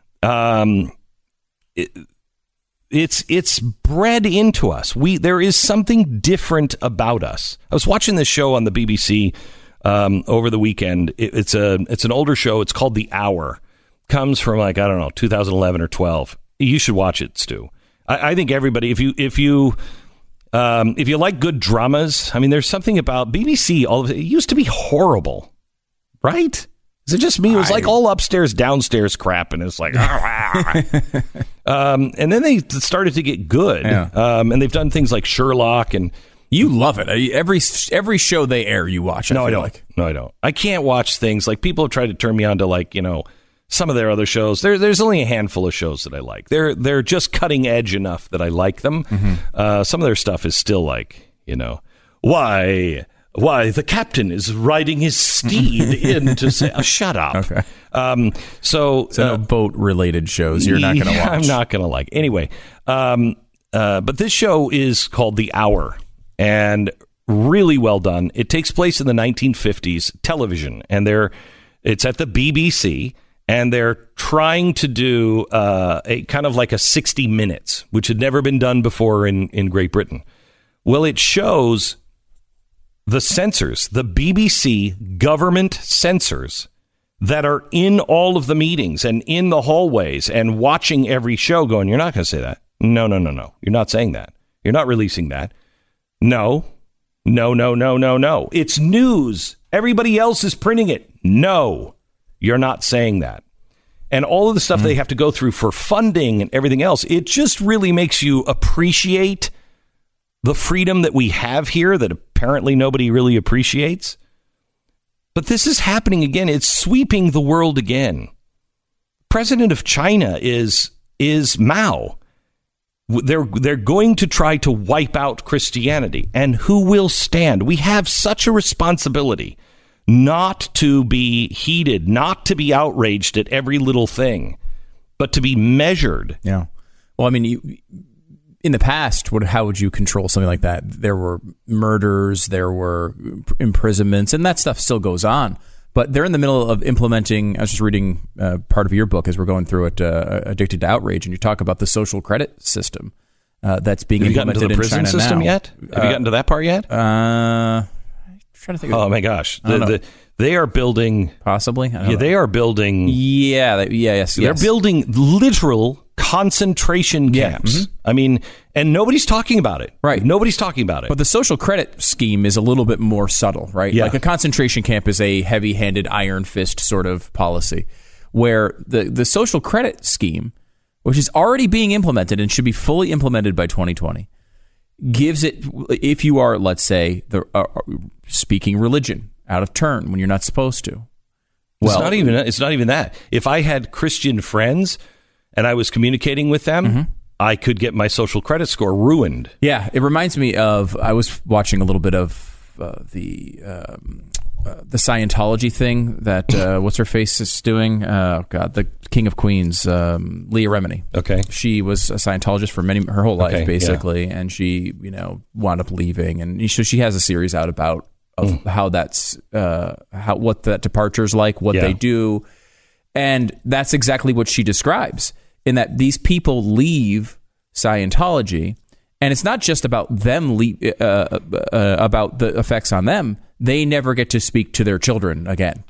it's bred into us. There is something different about us. I was watching this show on the BBC over the weekend. It's an older show. It's called The Hour. Comes from 2011 or 12. You should watch it, Stu. I think everybody, if you like good dramas, there's something about BBC. It used to be horrible, right? Is it just me? It was like all upstairs, downstairs crap, and it's like, and then they started to get good, and they've done things like Sherlock, and you love it. Every show they air, you watch. No, I don't. No, I don't. I can't watch things like people have tried to turn me on to some of their other shows. There's only a handful of shows that I like. They're just cutting edge enough that I like them. Mm-hmm. Some of their stuff is still why the captain is riding his steed in to say, shut up. Okay. So no boat related shows you're not going to watch. I'm not going to like. Anyway, but this show is called The Hour, and really well done. It takes place in the 1950s television, and it's at the BBC. And they're trying to do a kind of like a 60 Minutes, which had never been done before in Great Britain. Well, it shows the censors, the BBC government censors that are in all of the meetings and in the hallways and watching every show going, you're not going to say that. No. You're not saying that. You're not releasing that. No. It's news. Everybody else is printing it. No, you're not saying that. And all of the stuff they have to go through for funding and everything else, it just really makes you appreciate the freedom that we have here that apparently nobody really appreciates. But this is happening again. It's sweeping the world again. President of China is Mao. They're going to try to wipe out Christianity. And who will stand? We have such a responsibility not to be heated, not to be outraged at every little thing, but to be measured. Yeah. Well, I mean, in the past, how would you control something like that? There were murders, there were imprisonments, and that stuff still goes on. But they're in the middle of implementing. I was just reading part of your book as we're going through it, Addicted to Outrage, and you talk about the social credit system that's being implemented in China now. Have you gotten to the prison system yet? Have you gotten to that part yet? I'm trying to think. Oh my gosh, they are building possibly. They are building. Yes. They're building literal concentration camps. Yeah. Mm-hmm. I mean, and nobody's talking about it. Right. Nobody's talking about it. But the social credit scheme is a little bit more subtle, right? Yeah. Like a concentration camp is a heavy-handed iron fist sort of policy, where the social credit scheme, which is already being implemented and should be fully implemented by 2020, gives it, if you are, let's say, speaking religion out of turn when you're not supposed to. Well, it's not even that. If I had Christian friends and I was communicating with them, I could get my social credit score ruined. Yeah, it reminds me of, I was watching a little bit of the Scientology thing that what's her face is doing. Oh God, the King of Queens, Leah Remini. Okay, she was a Scientologist for her whole life, basically, and she wound up leaving, and so she has a series out about how that's what that departure is like, what they do, and that's exactly what she describes. In that these people leave Scientology, and it's not just about them about the effects on them. They never get to speak to their children again.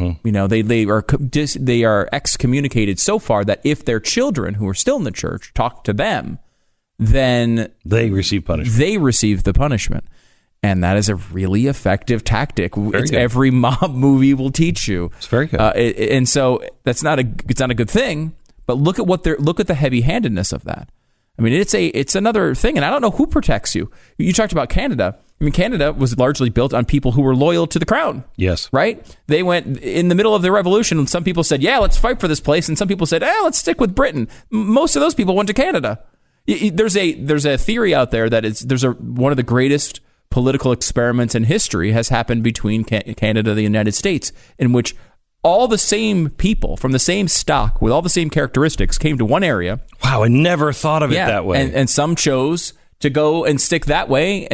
Mm-hmm. They are excommunicated so far that if their children who are still in the church talk to them, then they receive punishment. They receive the punishment. And that is a really effective tactic. It's every mob movie will teach you. It's very good. And so it's not a good thing. But look at the heavy-handedness of that. I mean, it's another thing, and I don't know who protects you. You talked about Canada. I mean, Canada was largely built on people who were loyal to the crown. Yes. Right? They went in the middle of the revolution, and some people said, yeah, let's fight for this place, and some people said, let's stick with Britain. Most of those people went to Canada. There's a theory out there that one of the greatest political experiments in history has happened between Canada and the United States, in which all the same people from the same stock with all the same characteristics came to one area. Wow, I never thought of it that way. And some chose to go and stick that way,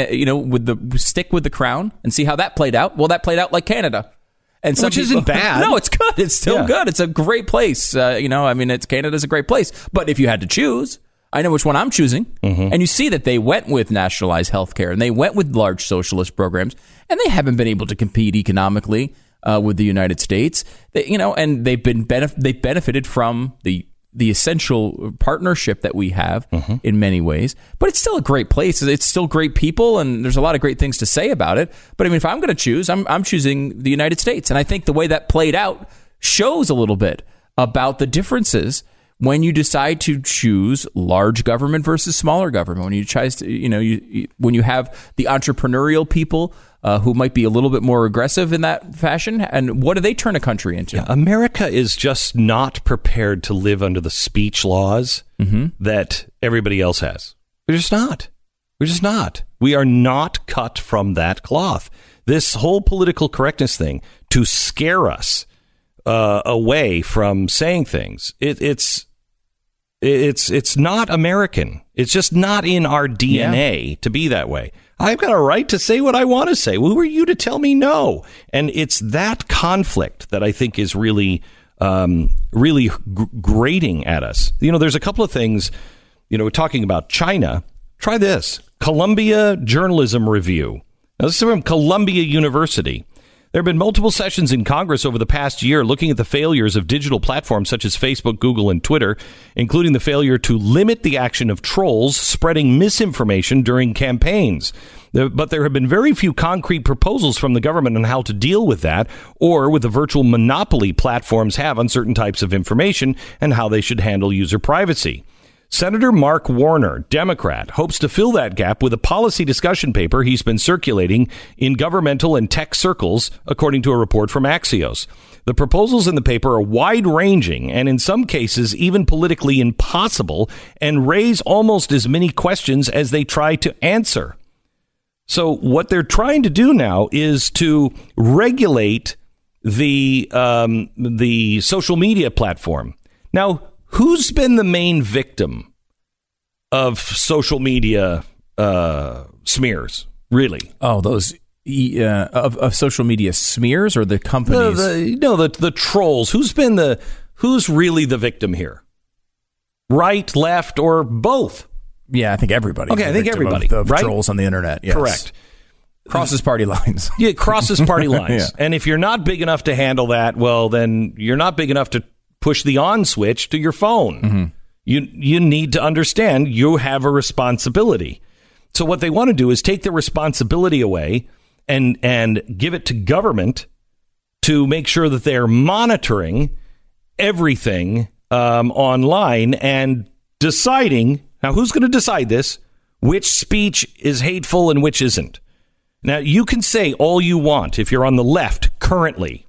stick with the crown and see how that played out. Well, that played out like Canada. And which isn't bad. No, it's good. It's still good. It's a great place. Canada's a great place. But if you had to choose, I know which one I'm choosing. Mm-hmm. And you see that they went with nationalized health care and they went with large socialist programs, and they haven't been able to compete economically with the United States, and they've benefited from the essential partnership that we have in many ways. But it's still a great place. It's still great people, and there's a lot of great things to say about it. But I mean, if I'm going to choose, I'm choosing the United States, and I think the way that played out shows a little bit about the differences when you decide to choose large government versus smaller government. When you try to, when you have the entrepreneurial people who might be a little bit more aggressive in that fashion, and what do they turn a country into? Yeah, America is just not prepared to live under the speech laws that everybody else has. We're just not. We are not cut from that cloth. This whole political correctness thing to scare us away from saying things. It's not American. It's just not in our DNA to be that way. I've got a right to say what I want to say. Who are you to tell me no? And it's that conflict that I think is really, grating at us. There's a couple of things, we're talking about China. Try this. Columbia Journalism Review. Now, this is from Columbia University. There have been multiple sessions in Congress over the past year looking at the failures of digital platforms such as Facebook, Google, and Twitter, including the failure to limit the action of trolls spreading misinformation during campaigns. But there have been very few concrete proposals from the government on how to deal with that or with the virtual monopoly platforms have on certain types of information and how they should handle user privacy. Senator Mark Warner, Democrat, hopes to fill that gap with a policy discussion paper he's been circulating in governmental and tech circles, according to a report from Axios. The proposals in the paper are wide-ranging and in some cases even politically impossible and raise almost as many questions as they try to answer. So what they're trying to do now is to regulate the social media platform. Now, who's been the main victim of social media smears, really? Oh, those of social media smears or the companies? The trolls. Who's really the victim here? Right, left, or both? Yeah, I think everybody. Okay, I think everybody. Of right? Trolls on the internet. Yes. Correct. Crosses party lines. Yeah, crosses party lines. Yeah. And if you're not big enough to handle that, well, then you're not big enough to push the on switch to your phone. Mm-hmm. You need to understand you have a responsibility. So what they want to do is take the responsibility away and give it to government to make sure that they're monitoring everything online and deciding. Now, who's going to decide this? Which speech is hateful and which isn't? Now, you can say all you want if you're on the left currently.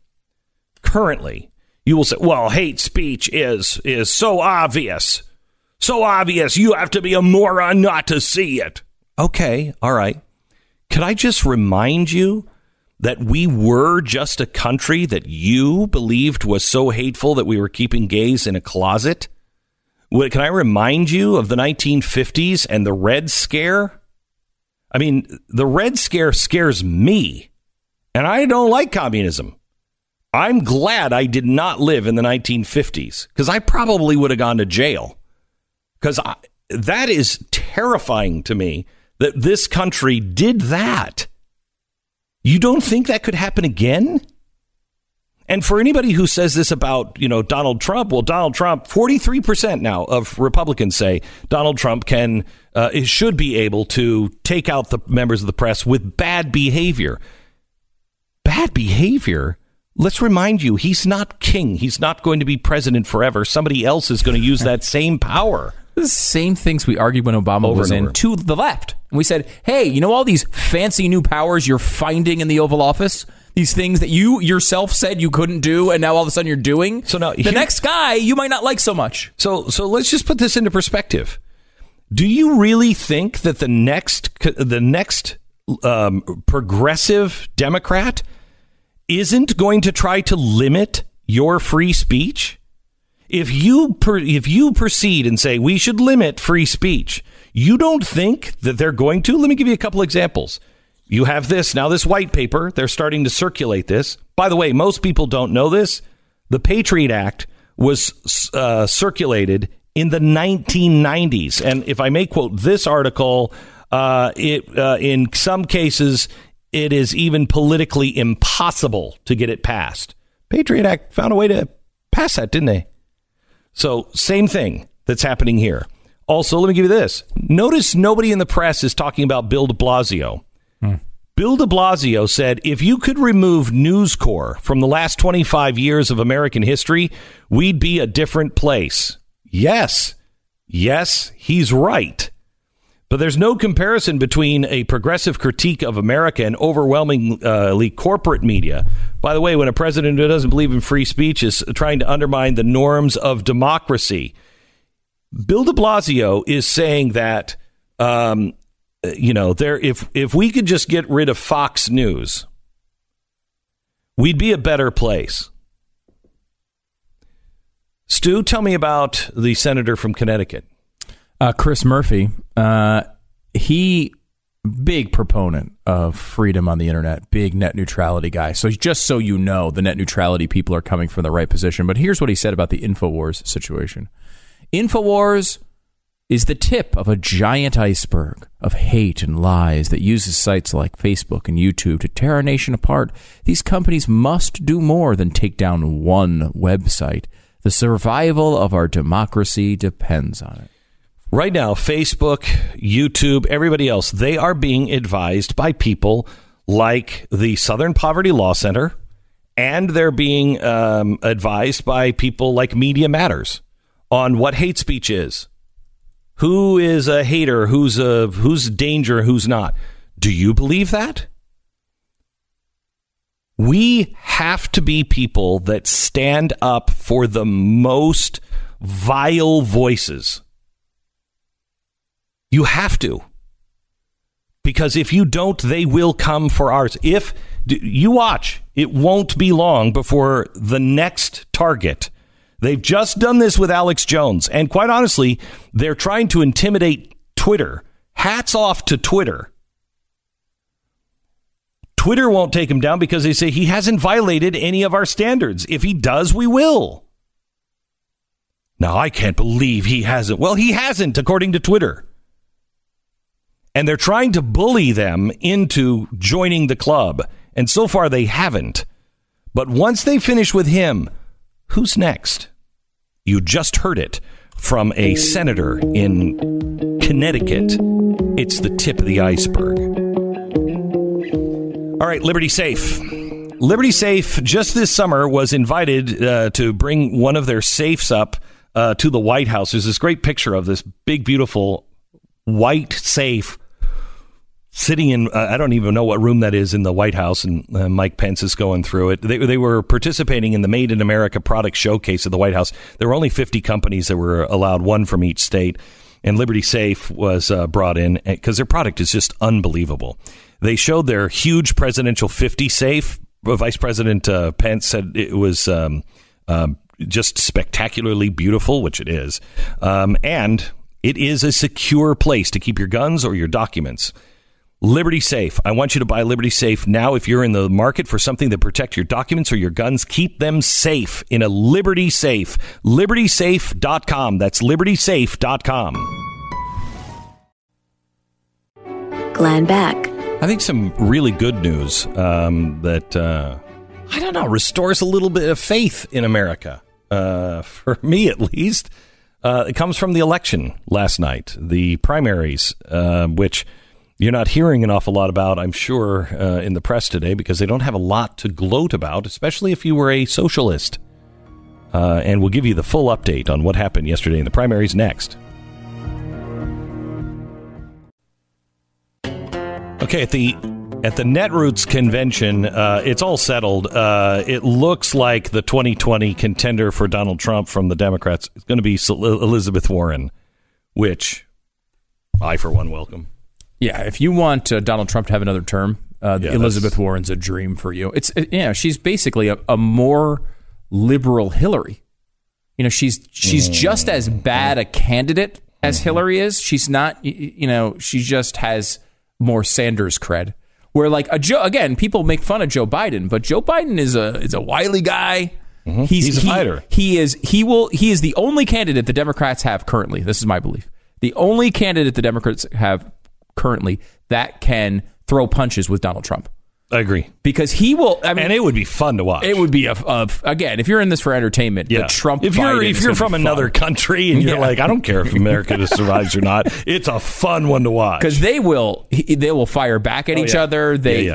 You will say, well, hate speech is so obvious. So obvious, you have to be a moron not to see it. Okay, all right. Could I just remind you that we were just a country that you believed was so hateful that we were keeping gays in a closet? Can I remind you of the 1950s and the Red Scare? I mean, the Red Scare scares me, and I don't like communism. I'm glad I did not live in the 1950s because I probably would have gone to jail because that is terrifying to me that this country did that. You don't think that could happen again? And for anybody who says this about, Donald Trump, well, Donald Trump, 43% now of Republicans say Donald Trump should be able to take out the members of the press with bad behavior. Bad behavior? Let's remind you, he's not king. He's not going to be president forever. Somebody else is going to use that same power. The same things we argued when Obama was in to the left. And we said, hey, all these fancy new powers you're finding in the Oval Office? These things that you yourself said you couldn't do, and now all of a sudden you're doing. So now the next guy you might not like so much. So let's just put this into perspective. Do you really think that the next progressive Democrat isn't going to try to limit your free speech? If you proceed and say we should limit free speech, you don't think that they're going to? Let me give you a couple examples. You have this white paper. They're starting to circulate this. By the way, most people don't know this. The Patriot Act was circulated in the 1990s. And if I may quote this article, in some cases, it is even politically impossible to get it passed. Patriot Act found a way to pass that, didn't they? So same thing that's happening here. Also, let me give you this. Notice nobody in the press is talking about Bill de Blasio. Bill de Blasio said, if you could remove News Corps from the last 25 years of American history, we'd be a different place. Yes, he's right. But there's no comparison between a progressive critique of America and overwhelmingly corporate media. By the way, when a president who doesn't believe in free speech is trying to undermine the norms of democracy, Bill de Blasio is saying that, if we could just get rid of Fox News, we'd be a better place. Stu, tell me about the senator from Connecticut. Chris Murphy. He big proponent of freedom on the internet, big net neutrality guy. So just so you know, the net neutrality people are coming from the right position. But here's what he said about the InfoWars situation. InfoWars is the tip of a giant iceberg of hate and lies that uses sites like Facebook and YouTube to tear our nation apart. These companies must do more than take down one website. The survival of our democracy depends on it. Right now, Facebook, YouTube, everybody else, they are being advised by people like the Southern Poverty Law Center, and they're being advised by people like Media Matters on what hate speech is. Who is a hater? Who's danger? Who's not? Do you believe that? We have to be people that stand up for the most vile voices. You have to. Because if you don't, they will come for ours. If you watch, it won't be long before the next target. They've just done this with Alex Jones. And quite honestly, they're trying to intimidate Twitter. Hats off to Twitter. Twitter won't take him down because they say he hasn't violated any of our standards. If he does, we will. Now, I can't believe he hasn't. Well, he hasn't, according to Twitter. And they're trying to bully them into joining the club. And so far, they haven't. But once they finish with him, who's next? You just heard it from a senator in Connecticut. It's the tip of the iceberg. All right, Liberty Safe. Liberty Safe just this summer was invited to bring one of their safes up to the White House. There's this great picture of this big, beautiful white safe sitting in, I don't even know what room that is in the White House, and Mike Pence is going through it. They were participating in the Made in America product showcase of the White House. There were only 50 companies that were allowed, one from each state, and Liberty Safe was brought in because their product is just unbelievable. They showed their huge presidential 50 safe. Vice President Pence said it was just spectacularly beautiful, which it is, and it is a secure place to keep your guns or your documents. Liberty Safe. I want you to buy Liberty Safe now. If you're in the market for something that protects your documents or your guns, keep them safe in a Liberty Safe. LibertySafe.com. That's LibertySafe.com. Glenn Beck. I think some really good news that, I don't know, restores a little bit of faith in America. For me, at least. It comes from the election last night, the primaries, which you're not hearing an awful lot about, I'm sure, in the press today, because they don't have a lot to gloat about, especially if you were a socialist. And we'll give you the full update on what happened yesterday in the primaries next. Okay, at the Netroots convention, it's all settled. It looks like the 2020 contender for Donald Trump from the Democrats is going to be Elizabeth Warren, which I, for one, welcome. Yeah, if you want Donald Trump to have another term, Elizabeth Warren's a dream for you. She's basically a more liberal Hillary. You know, she's just as bad a candidate as Hillary is. She's not. She just has more Sanders cred. Where again, people make fun of Joe Biden, but Joe Biden is a wily guy. Mm-hmm. He's a fighter. He is the only candidate the Democrats have currently. This is my belief. The only candidate the Democrats have currently that can throw punches with Donald Trump. I agree. Because he will, and it would be fun to watch. It would be again, if you're in this for entertainment, the Trump. If you're from another country and you're like, I don't care if America survives or not, it's a fun one to watch. Because they will fire back at each other.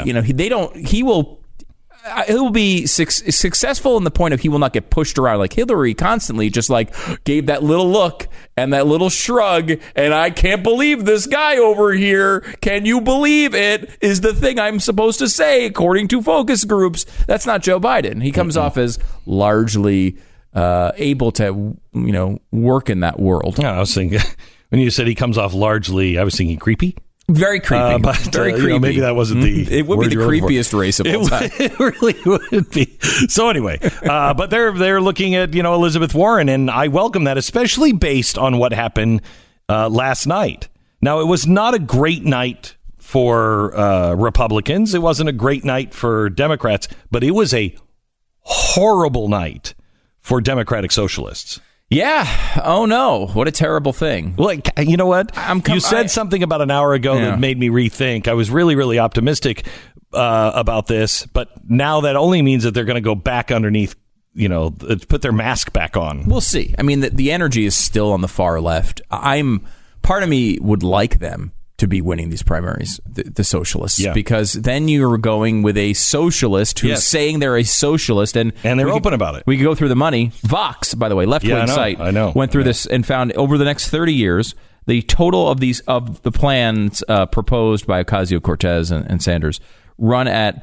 He will be successful in the point of he will not get pushed around like Hillary constantly, just like gave that little look and that little shrug. And I can't believe this guy over here. Can you believe it? Is the thing I'm supposed to say according to focus groups. That's not Joe Biden. He comes off as largely able to, work in that world. Yeah, I was thinking when you said he comes off largely, I was thinking creepy. Very creepy. Very creepy. Maybe that wasn't the it would be the creepiest race of all time. It really would be. So anyway, but they're looking at, Elizabeth Warren, and I welcome that, especially based on what happened last night. Now, it was not a great night for Republicans. It wasn't a great night for Democrats, but it was a horrible night for Democratic socialists. Yeah. Oh, no. What a terrible thing. Like, you know what? You said something about an hour ago that made me rethink. I was really, really optimistic about this, but now that only means that they're going to go back underneath, put their mask back on. We'll see. I mean, the energy is still on the far left. Part of me would like them to be winning these primaries, the socialists, because then you're going with a socialist who's saying they're a socialist, and they're open about it. We could go through the money. Vox, by the way, left-wing site, went through this and found over the next 30 years, the total of the plans proposed by Ocasio-Cortez and Sanders run at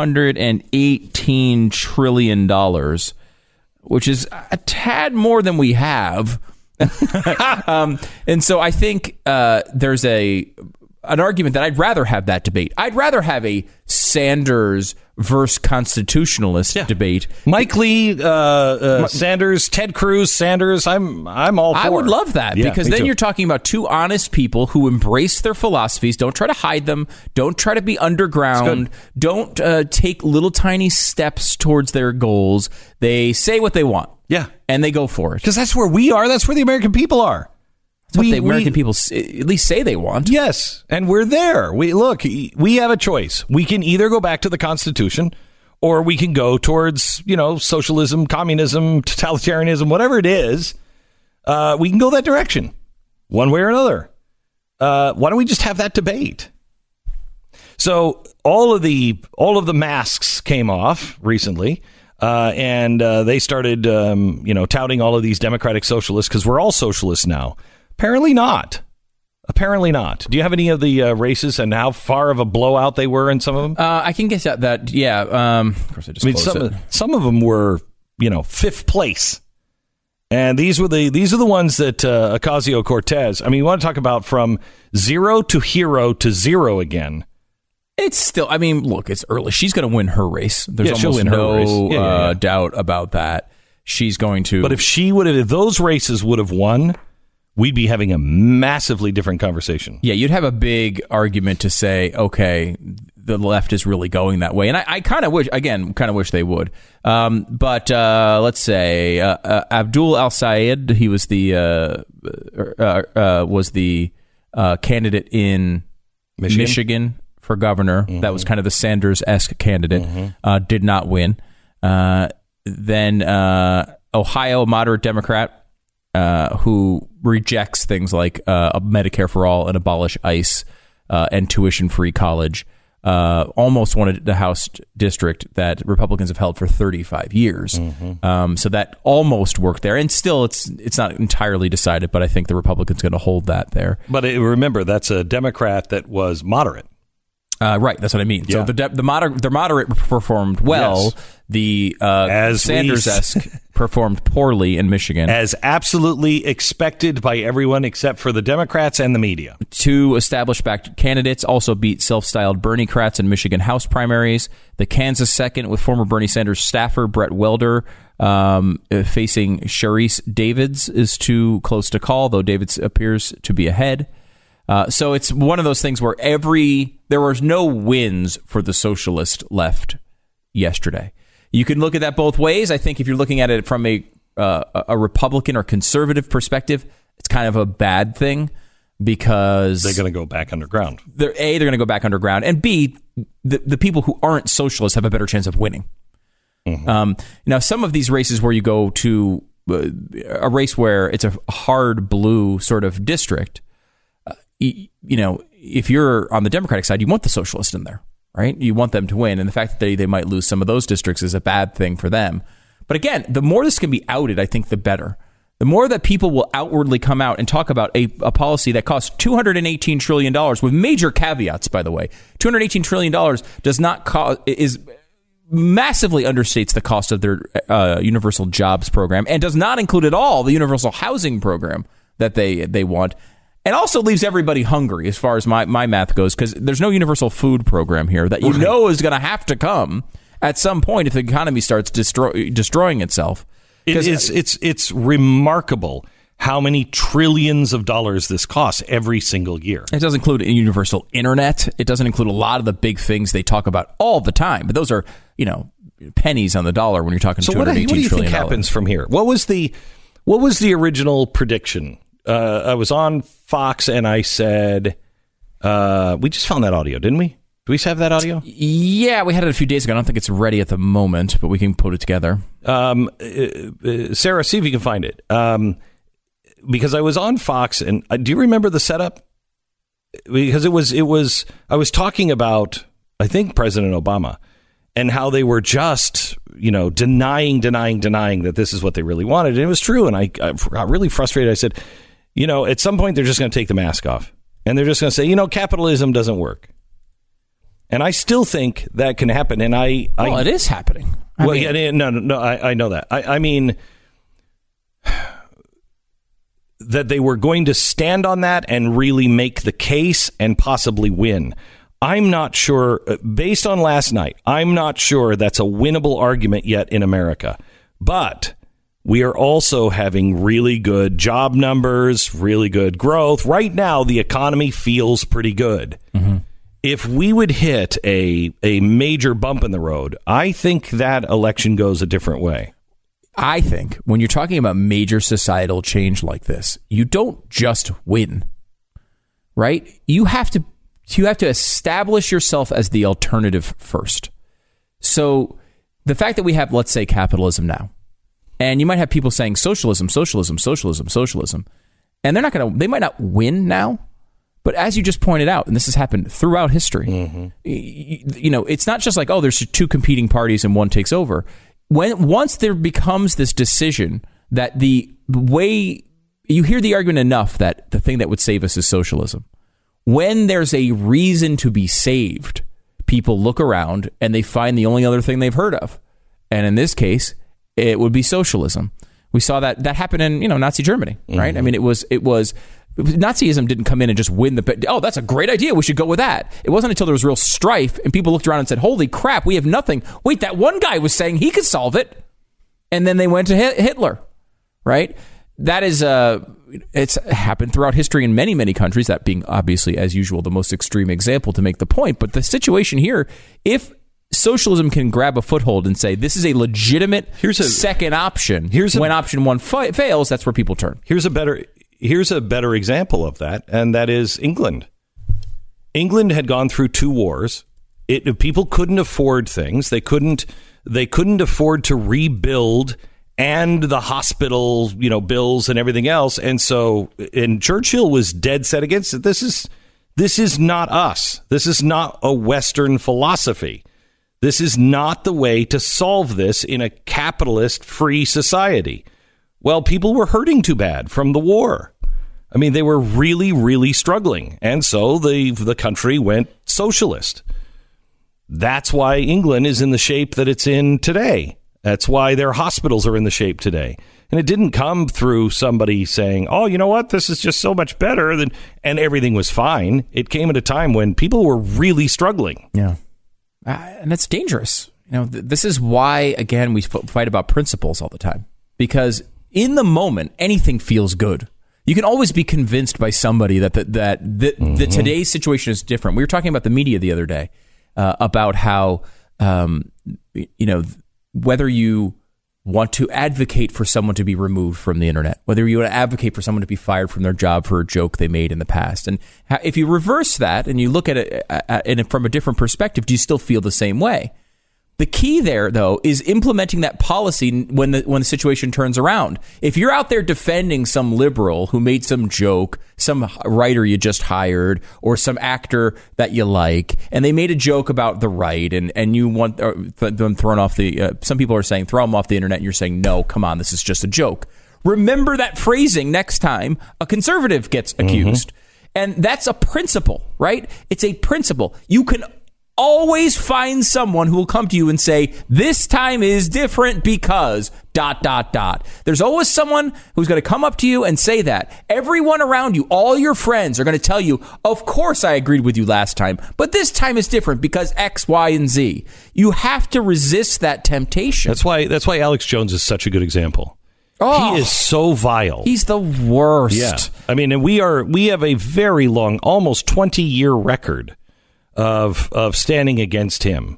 $218 trillion, which is a tad more than we have. And so I think there's an argument that I'd rather have that debate. I'd rather have a Sanders versus constitutionalist debate. Mike Lee, Sanders, Ted Cruz, Sanders. I'm all for. I would love that because then you're talking about two honest people who embrace their philosophies, don't try to hide them, don't try to be underground, don't take little tiny steps towards their goals. They say what they want. Yeah. And they go for it. Because that's where we are. That's where the American people are. That's what the American people at least say they want. Yes. And we're there. We have a choice. We can either go back to the Constitution or we can go towards, socialism, communism, totalitarianism, whatever it is. We can go that direction one way or another. Why don't we just have that debate? So all of the masks came off recently. And they started, touting all of these democratic socialists because we're all socialists now. Apparently not. Do you have any of the races and how far of a blowout they were in some of them? I can get that. Yeah. Of course, I just closed it. Some of them were, fifth place. And these are the ones that Ocasio-Cortez. I mean, you want to talk about from zero to hero to zero again. It's still, look, it's early. She's going to win her race. There's almost no doubt about that. She's going to. But if those races would have won, we'd be having a massively different conversation. Yeah, you'd have a big argument to say, okay, the left is really going that way. And I kind of wish they would. But let's say Abdul al-Sayed, he was the candidate in Michigan for governor. Mm-hmm. That was kind of the Sanders-esque candidate. Mm-hmm. Did not win. Then Ohio moderate Democrat who rejects things like Medicare for all and abolish ICE and tuition-free college. Almost won the House district that Republicans have held for 35 years. Mm-hmm. So that almost worked there. And still, it's not entirely decided, but I think the Republicans going to hold that there. But remember, that's a Democrat that was moderate. Right, that's what I mean. Yeah. So the moderate performed well. Yes. The Sanders-esque performed poorly in Michigan. As absolutely expected by everyone except for the Democrats and the media. Two established-backed candidates also beat self-styled Bernie-crats in Michigan House primaries. The Kansas second with former Bernie Sanders staffer Brett Welder facing Sharice Davids is too close to call, though Davids appears to be ahead. So it's one of those things where there was no wins for the socialist left yesterday. You can look at that both ways. I think if you're looking at it from a Republican or conservative perspective, it's kind of a bad thing because they're going to go back underground. They're going to go back underground, and B, the people who aren't socialists have a better chance of winning. Mm-hmm. Now, some of these races where you go to a race where it's a hard blue sort of district. If you're on the Democratic side, you want the socialist in there, right? You want them to win. And the fact that they might lose some of those districts is a bad thing for them. But again, the more this can be outed, I think the better. The more that people will outwardly come out and talk about a policy that costs $218 trillion with major caveats, by the way. $218 trillion does not is massively understates the cost of their universal jobs program and does not include at all the universal housing program that they want. And also leaves everybody hungry as far as my math goes, because there's no universal food program here that is going to have to come at some point if the economy starts destroying itself. It's remarkable how many trillions of dollars this costs every single year. It doesn't include a universal internet. It doesn't include a lot of the big things they talk about all the time. But those are, pennies on the dollar when you're talking $218 trillion. What do you think happens from here? What was the What was the original prediction? I was on Fox and I said, we just found that audio, didn't we? Do we have that audio? Yeah, we had it a few days ago. I don't think it's ready at the moment, but we can put it together. Sarah, see if you can find it. Because I was on Fox, and do you remember the setup? Because it was. I was talking about, I think, President Obama and how they were just, denying that this is what they really wanted. And it was true. And I got really frustrated. I said, at some point they're just going to take the mask off, and they're just going to say, capitalism doesn't work. And I still think that can happen. And it is happening. I know that. I mean, that they were going to stand on that and really make the case and possibly win. I'm not sure, based on last night, I'm not sure that's a winnable argument yet in America. But we are also having really good job numbers, really good growth. Right now, the economy feels pretty good. Mm-hmm. If we would hit a major bump in the road, I think that election goes a different way. I think when you're talking about major societal change like this, you don't just win, right? You have to establish yourself as the alternative first. So the fact that we have, let's say, capitalism now, and you might have people saying socialism, socialism, socialism, socialism, and they might not win now. But as you just pointed out, and this has happened throughout history, mm-hmm. It's not just like, there's two competing parties and one takes over. Once there becomes this decision that the way you hear the argument enough that the thing that would save us is socialism, when there's a reason to be saved, people look around and they find the only other thing they've heard of. And in this case, it would be socialism. We saw that happen in, Nazi Germany, right? Mm-hmm. I mean, it was Nazism didn't come in and just win that's a great idea. We should go with that. It wasn't until there was real strife and people looked around and said, holy crap, we have nothing. Wait, that one guy was saying he could solve it. And then they went to Hitler, right? That is, it's happened throughout history in many, many countries, that being obviously, as usual, the most extreme example to make the point. But the situation here, if socialism can grab a foothold and say, this is a legitimate second option, when option one fails, that's where people turn. Here's a better example of that, and that is England. England had gone through 2 wars. People couldn't afford things. They couldn't afford to rebuild and the hospital, bills and everything else. And Churchill was dead set against it. This is not us. This is not a Western philosophy. This is not the way to solve this in a capitalist free society. Well, people were hurting too bad from the war. I mean, they were really, really struggling. And so the country went socialist. That's why England is in the shape that it's in today. That's why their hospitals are in the shape today. And it didn't come through somebody saying, you know what, this is just so much better and everything was fine. It came at a time when people were really struggling. Yeah. And that's dangerous. This is why, again, we fight about principles all the time. Because in the moment, anything feels good. You can always be convinced by somebody that mm-hmm. Today's situation is different. We were talking about the media the other day, about how, whether you want to advocate for someone to be removed from the internet, whether you want to advocate for someone to be fired from their job for a joke they made in the past. And if you reverse that and you look at it from a different perspective, do you still feel the same way? The key there, though, is implementing that policy when the situation turns around. If you're out there defending some liberal who made some joke, some writer you just hired, or some actor that you like, and they made a joke about the right, and you want them thrown off some people are saying throw them off the internet, and you're saying, no, come on, this is just a joke. Remember that phrasing next time a conservative gets accused. Mm-hmm. And that's a principle, right? It's a principle. You can always find someone who will come to you and say, this time is different because ... There's always someone who's going to come up to you and say that. Everyone around you, all your friends are going to tell you, of course I agreed with you last time, but this time is different because X, Y, and Z. You have to resist that temptation. That's why Alex Jones is such a good example. Oh, he is so vile. He's the worst. Yeah. I mean, and we have a very long, almost 20-year record of standing against him.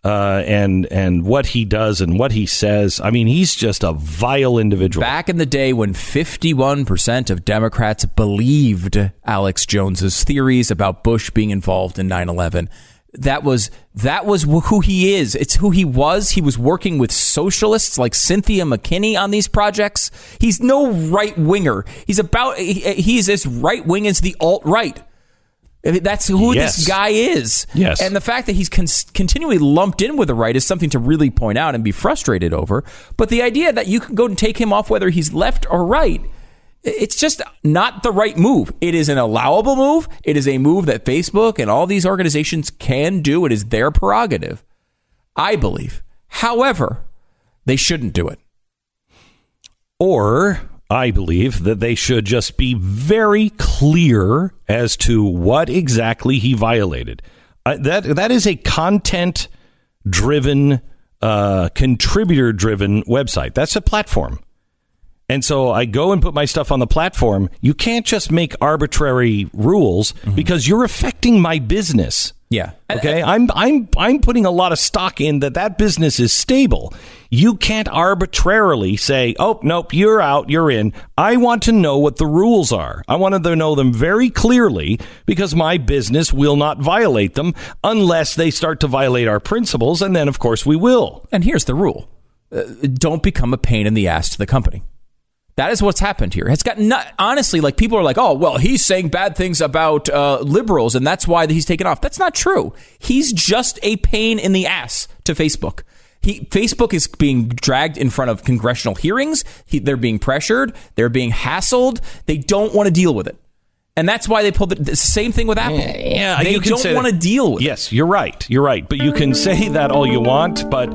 and what he does and what he says. I mean, he's just a vile individual. Back in the day when 51% of Democrats believed Alex Jones's theories about Bush being involved in 9/11, that was who he is. It's who he was. He was working with socialists like Cynthia McKinney on these projects. He's no right winger. He's as right wing as the alt-right. That's who this guy is. Yes. And the fact that he's continually lumped in with the right is something to really point out and be frustrated over. But the idea that you can go and take him off whether he's left or right, it's just not the right move. It is an allowable move. It is a move that Facebook and all these organizations can do. It is their prerogative, I believe. However, they shouldn't do it. Or I believe that they should just be very clear as to what exactly he violated. That is a content-driven, contributor-driven website. That's a platform. And so I go and put my stuff on the platform. You can't just make arbitrary rules because you're affecting my business. Yeah. Okay. I'm putting a lot of stock in that business is stable. You can't arbitrarily say, oh, nope, you're out, you're in. I want to know what the rules are. I want to know them very clearly because my business will not violate them unless they start to violate our principles. And then, of course, we will. And here's the rule. Don't become a pain in the ass to the company. That is what's happened here. It's gotten honestly, like people are like, oh, well, he's saying bad things about liberals and that's why he's taken off. That's not true. He's just a pain in the ass to Facebook. Facebook is being dragged in front of congressional hearings. They're being pressured. They're being hassled. They don't want to deal with it. And that's why they pulled the same thing with Apple. Yeah, they don't want to deal with it. Yes, you're right. You're right. But you can say that all you want, but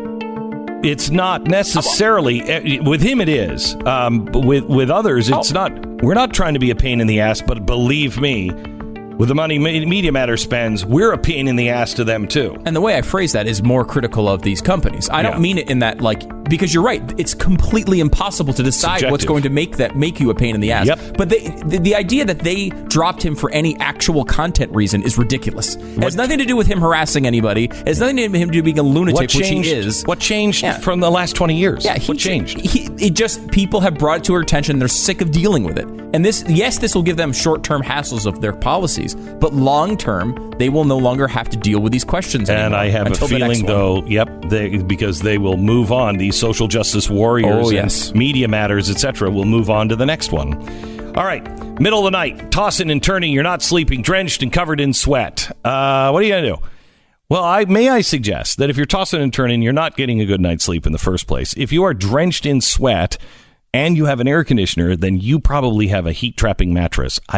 it's not necessarily with him. It is. But with others, it's not. We're not trying to be a pain in the ass. But believe me, with the money Media Matters spends, we're a pain in the ass to them too. And the way I phrase that is more critical of these companies. I don't mean it in that because you're right. It's completely impossible to decide what's going to make you a pain in the ass. Yep. But the idea that they dropped him for any actual content reason is ridiculous. It has nothing to do with him harassing anybody. It has nothing to do with him being a lunatic, which he is. What changed from the last 20 years? Yeah, what changed? It just people have brought it to our attention. They're sick of dealing with it. And this will give them short-term hassles of their policies, but long-term, they will no longer have to deal with these questions anymore. And I have a feeling, though, because they will move on. These social justice warriors and Media Matters, etc., will move on to the next one. All right, middle of the night, tossing and turning. You're not sleeping, drenched and covered in sweat. What are you going to do? Well, I suggest that if you're tossing and turning, you're not getting a good night's sleep in the first place. If you are drenched in sweat and you have an air conditioner, then you probably have a heat-trapping mattress. I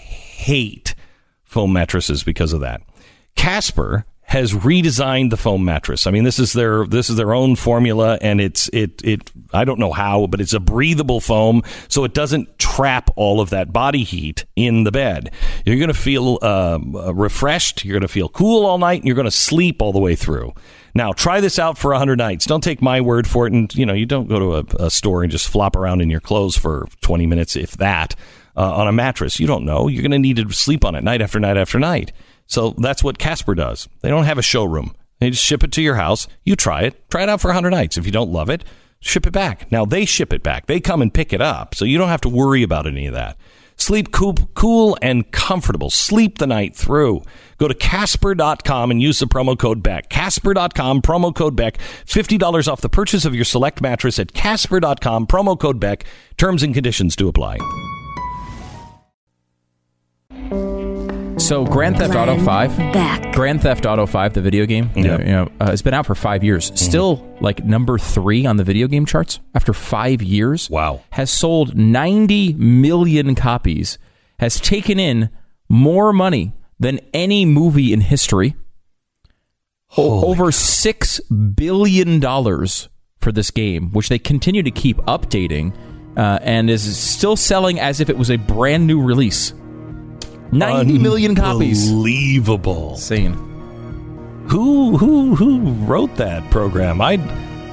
hate foam mattresses because of that. Casper has redesigned the foam mattress. I mean, this is their own formula, and it I don't know how, but it's a breathable foam, so it doesn't trap all of that body heat in the bed. You're going to feel refreshed. You're going to feel cool all night, and you're going to sleep all the way through. Now, try this out for 100 nights. Don't take my word for it, and you don't go to a store and just flop around in your clothes for 20 minutes, if that, on a mattress. You don't know. You're going to need to sleep on it night after night after night. So that's what Casper does. They don't have a showroom. They just ship it to your house. You try it. Try it out for 100 nights. If you don't love it, ship it back. Now, they ship it back. They come and pick it up, so you don't have to worry about any of that. Sleep cool and comfortable. Sleep the night through. Go to Casper.com and use the promo code BECK. Casper.com, promo code BECK. $50 off the purchase of your select mattress at Casper.com, promo code BECK. Terms and conditions do apply. So Grand Theft Auto 5, Grand Theft Auto 5, the video game, it's been out for 5 years. Still like number 3 on the video game charts after 5 years. Wow. Has sold 90 million copies, has taken in more money than any movie in history. Over $6 billion for this game, which they continue to keep updating and is still selling as if it was a brand new release. 90 million copies. Unbelievable. Insane. Who wrote that program? I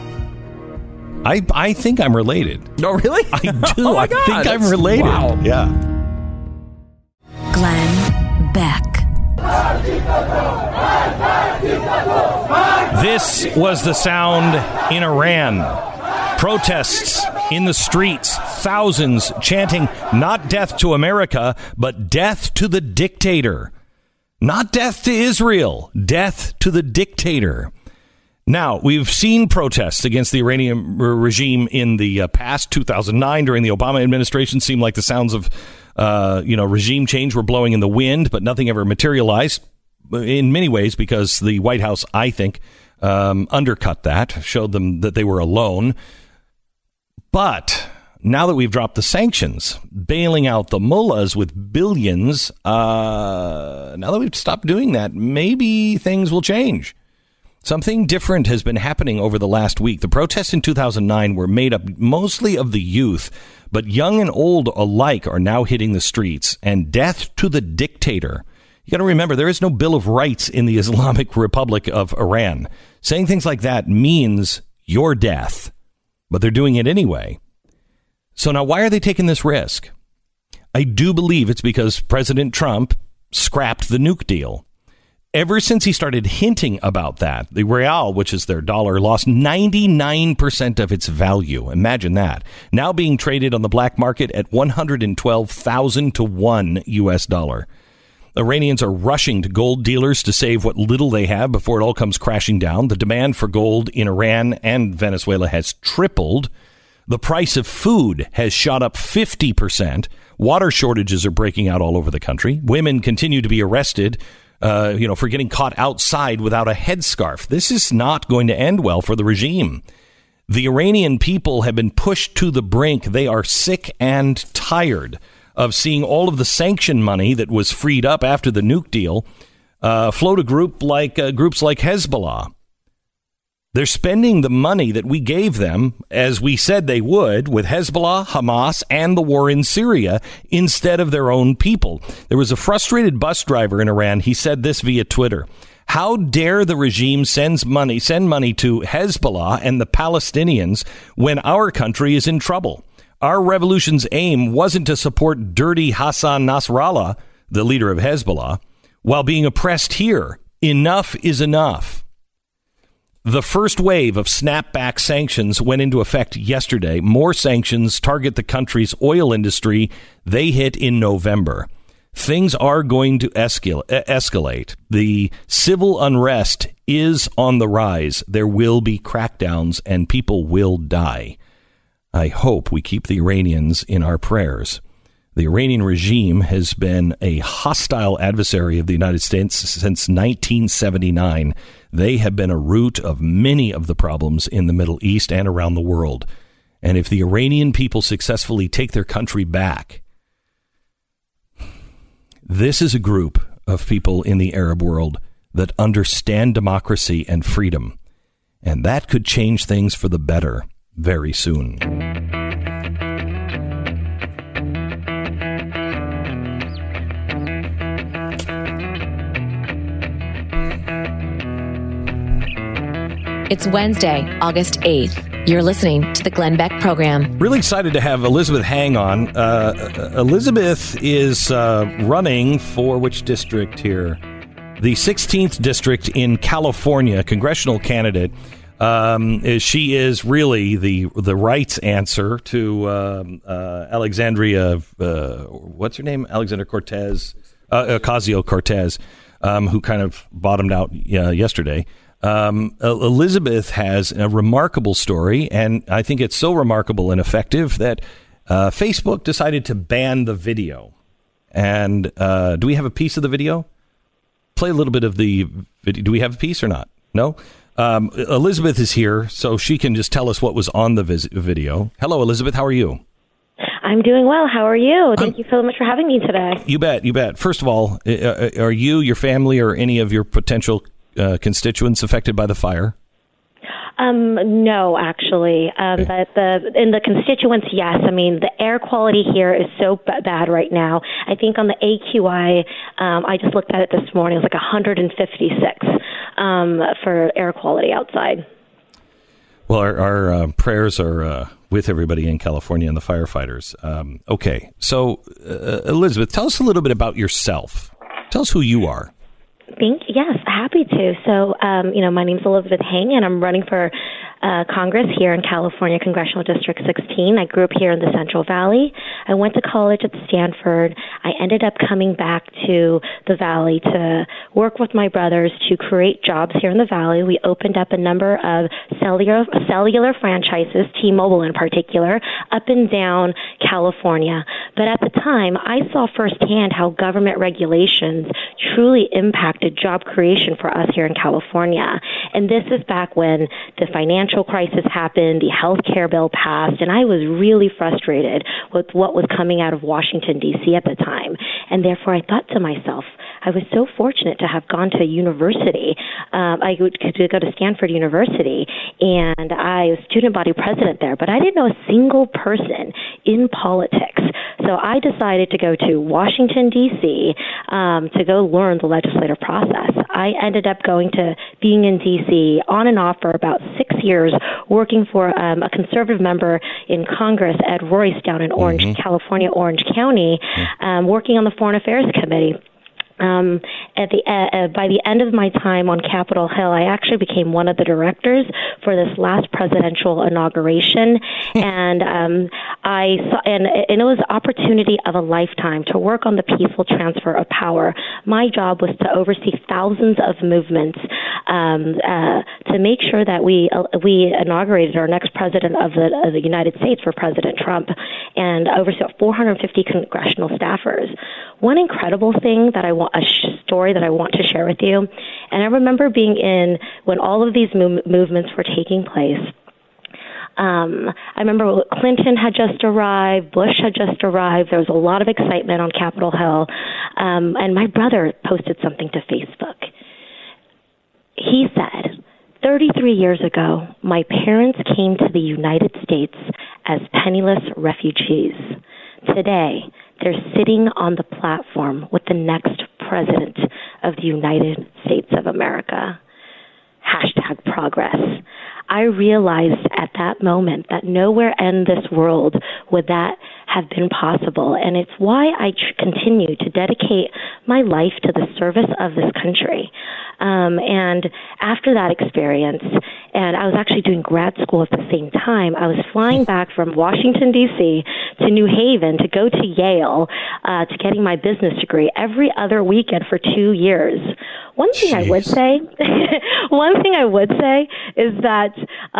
think I'm related. Oh, really? I do. Oh my I God, think I'm related. Wow. Yeah. Glenn Beck. This was the sound in Iran. Protests in the streets, thousands chanting not death to America, but death to the dictator. Not death to Israel, death to the dictator. Now, we've seen protests against the Iranian regime in the past. 2009, during the Obama administration, seemed like the sounds of regime change were blowing in the wind, but nothing ever materialized in many ways because the White House, I think, undercut that, showed them that they were alone. But now that we've dropped the sanctions, bailing out the mullahs with billions, now that we've stopped doing that, maybe things will change. Something different has been happening over the last week. The protests in 2009 were made up mostly of the youth, but young and old alike are now hitting the streets. And death to the dictator. You got to remember, there is no Bill of Rights in the Islamic Republic of Iran. Saying things like that means your death, but they're doing it anyway. So now why are they taking this risk? I do believe it's because President Trump scrapped the nuke deal. Ever since he started hinting about that, the real, which is their dollar, lost 99% of its value. Imagine that. Now being traded on the black market at 112,000 to $1 US. Iranians are rushing to gold dealers to save what little they have before it all comes crashing down. The demand for gold in Iran and Venezuela has tripled. The price of food has shot up 50%. Water shortages are breaking out all over the country. Women continue to be arrested for getting caught outside without a headscarf. This is not going to end well for the regime. The Iranian people have been pushed to the brink. They are sick and tired of seeing all of the sanction money that was freed up after the nuke deal flow to groups like Hezbollah. They're spending the money that we gave them, as we said they would, with Hezbollah, Hamas, and the war in Syria instead of their own people. There was a frustrated bus driver in Iran. He said this via Twitter. How dare the regime send money to Hezbollah and the Palestinians when our country is in trouble? Our revolution's aim wasn't to support dirty Hassan Nasrallah, the leader of Hezbollah, while being oppressed here. Enough is enough. The first wave of snapback sanctions went into effect yesterday. More sanctions target the country's oil industry. They hit in November. Things are going to escalate. The civil unrest is on the rise. There will be crackdowns and people will die. I hope we keep the Iranians in our prayers. The Iranian regime has been a hostile adversary of the United States since 1979. They have been a root of many of the problems in the Middle East and around the world. And if the Iranian people successfully take their country back, this is a group of people in the Arab world that understand democracy and freedom. And that could change things for the better very soon. It's Wednesday, August 8th. You're listening to the Glenn Beck Program. Really excited to have Elizabeth Hang on. Elizabeth is running for which district here? The 16th district in California, congressional candidate. She is really the right's answer to Alexandria. What's her name? Alexandria Ocasio-Cortez, who kind of bottomed out yesterday. Elizabeth has a remarkable story, and I think it's so remarkable and effective that Facebook decided to ban the video. And do we have a piece of the video? Play a little bit of the video. Do we have a piece or not? No? Elizabeth is here, so she can just tell us what was on the video. Hello, Elizabeth. How are you? I'm doing well. How are you? Thank you so much for having me today. You bet. You bet. First of all, are you, your family, or any of your potential constituents affected by the fire? No, actually. But in the constituents, yes. I mean, the air quality here is so bad right now. I think on the AQI, I just looked at it this morning, it was like 156 for air quality outside. Well, our prayers are with everybody in California and the firefighters. Okay, so Elizabeth, tell us a little bit about yourself. Tell us who you are. Yes, happy to. So, my name's Elizabeth Heng, and I'm running for Congress here in California, Congressional District 16. I grew up here in the Central Valley. I went to college at Stanford. I ended up coming back to the Valley to work with my brothers to create jobs here in the Valley. We opened up a number of cellular franchises, T-Mobile in particular, up and down California. But at the time, I saw firsthand how government regulations truly impacted job creation for us here in California. And this is back when the financial crisis happened, the health care bill passed, and I was really frustrated with what was coming out of Washington, D.C. at the time. And therefore, I thought to myself, I was so fortunate to have gone to university. I could go to Stanford University, and I was student body president there, but I didn't know a single person in politics. So I decided to go to Washington, D.C. To go learn the legislative process. I ended up being in D.C. on and off for about 6 years, working for a conservative member in Congress, Ed Royce, down in California, Orange County, working on the Foreign Affairs Committee. By the end of my time on Capitol Hill, I actually became one of the directors for this last presidential inauguration, and I saw, and it was the opportunity of a lifetime to work on the peaceful transfer of power. My job was to oversee thousands of movements to make sure that we inaugurated our next president of the United States for President Trump, and oversee 450 congressional staffers. One incredible thing that a story that I want to share with you, and I remember being in when all of these movements were taking place. I remember Clinton had just arrived, Bush had just arrived. There was a lot of excitement on Capitol Hill, and my brother posted something to Facebook. He said, 33 years ago, my parents came to the United States as penniless refugees. Today, they're sitting on the platform with the next president of the United States of America. #progress. I realized at that moment that nowhere in this world would that have been possible. And it's why I continue to dedicate my life to the service of this country. And after that experience, and I was actually doing grad school at the same time, I was flying back from Washington, D.C. to New Haven to go to Yale to getting my business degree every other weekend for 2 years. One thing I would say is that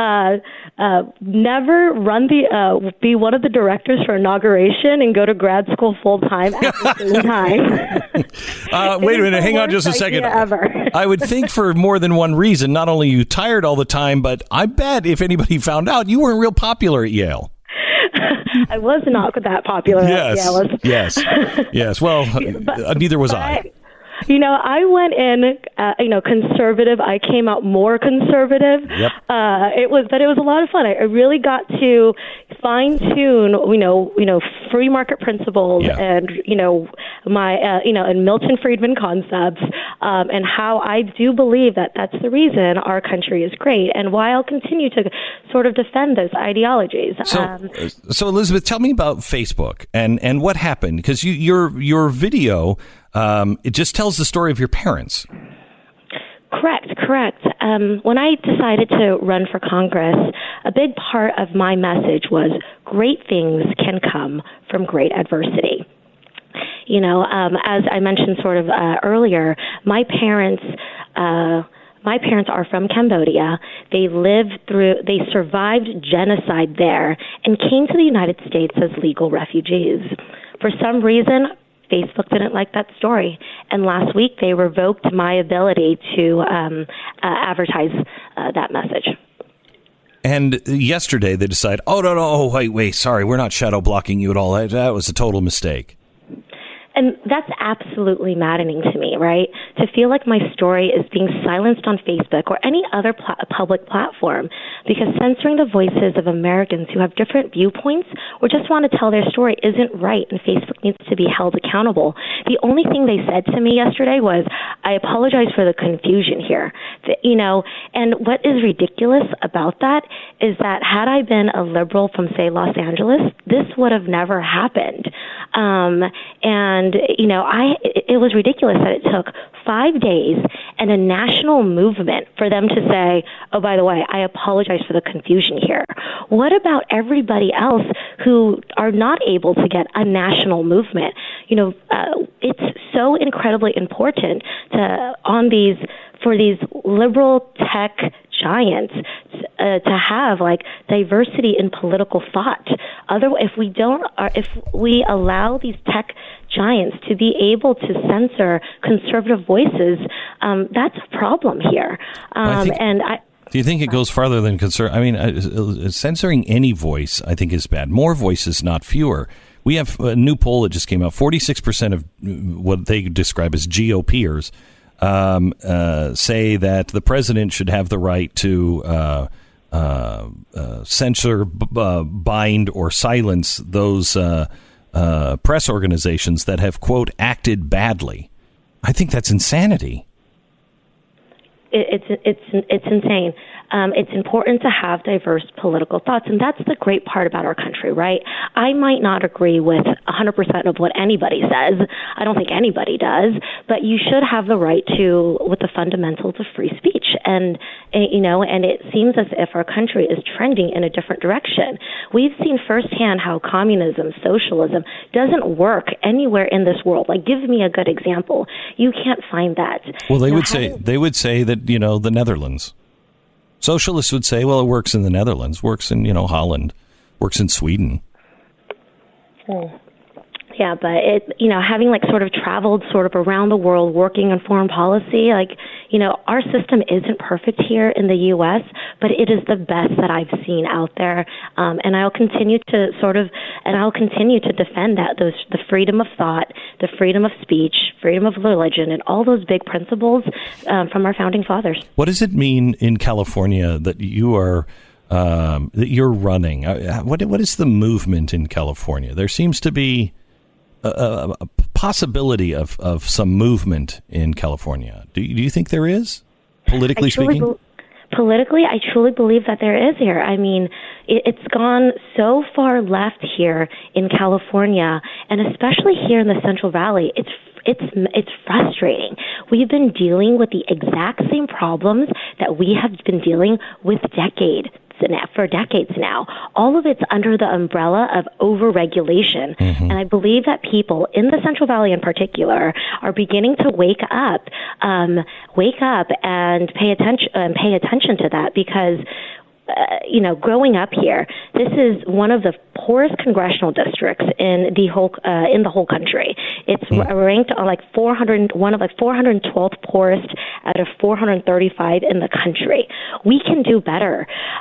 never be one of the directors for inauguration and go to grad school full time at the same time. Wait a minute, hang on just a second. I would think for more than one reason. Not only you tired all the time, but I bet if anybody found out, you weren't real popular at Yale. I was not that popular at Yale. Yes. Well, neither was I. I went in, conservative. I came out more conservative. Yep. It was a lot of fun. I really got to fine tune, free market principles and, my, and Milton Friedman concepts, and how I do believe that that's the reason our country is great, and why I'll continue to sort of defend those ideologies. So Elizabeth, tell me about Facebook and what happened, because your video. It just tells the story of your parents. Correct. When I decided to run for Congress, a big part of my message was great things can come from great adversity. As I mentioned sort of earlier, my parents are from Cambodia. They survived genocide there and came to the United States as legal refugees. For some reason, Facebook didn't like that story, and last week they revoked my ability to advertise that message. And yesterday they decide, oh, no, wait, sorry, we're not shadow blocking you at all. That was a total mistake. And that's absolutely maddening to me, right? To feel like my story is being silenced on Facebook or any other public platform because censoring the voices of Americans who have different viewpoints or just want to tell their story isn't right, and Facebook needs to be held accountable. The only thing they said to me yesterday was, I apologize for the confusion here. And what is ridiculous about that is that had I been a liberal from, say, Los Angeles, this would have never happened. And, it was ridiculous that it took 5 days and a national movement for them to say, oh, by the way, I apologize for the confusion here. What about everybody else who are not able to get a national movement? It's so incredibly important for these liberal tech giants to have diversity in political thought. Otherwise, if we allow these tech giants to be able to censor conservative voices, that's a problem here. Do you think it goes farther than censoring any voice, I think, is bad. More voices, not fewer. We have a new poll that just came out. 46% of what they describe as GOPers say that the president should have the right to censor, bind, or silence those press organizations that have, quote, acted badly. I think that's insanity. It's insane. It's important to have diverse political thoughts, and that's the great part about our country, right? I might not agree with 100% of what anybody says. I don't think anybody does, but you should have the right with the fundamentals of free speech. And it seems as if our country is trending in a different direction. We've seen firsthand how communism, socialism doesn't work anywhere in this world. Give me a good example. You can't find that. Well, they would say that, the Netherlands. Socialists would say, well, it works in the Netherlands, works in, Holland, works in Sweden. Yeah, but having sort of traveled sort of around the world working on foreign policy, our system isn't perfect here in the U.S., but it is the best that I've seen out there. And I'll continue to defend that, the freedom of thought, the freedom of speech, freedom of religion, and all those big principles from our founding fathers. What does it mean in California that you are that you're running? What is the movement in California? There seems to be a possibility of some movement in California. Do you think there is, politically speaking? Politically, I truly believe that there is here. I mean, it's gone so far left here in California, and especially here in the Central Valley. It's frustrating. We've been dealing with the exact same problems that we have been dealing with for decades now. All of it's under the umbrella of overregulation. Mm-hmm. And I believe that people in the Central Valley in particular are beginning to wake up and pay attention to that, because growing up here, this is one of the poorest congressional districts in the whole country. It's ranked on 412th poorest out of 435 in the country. We can do better.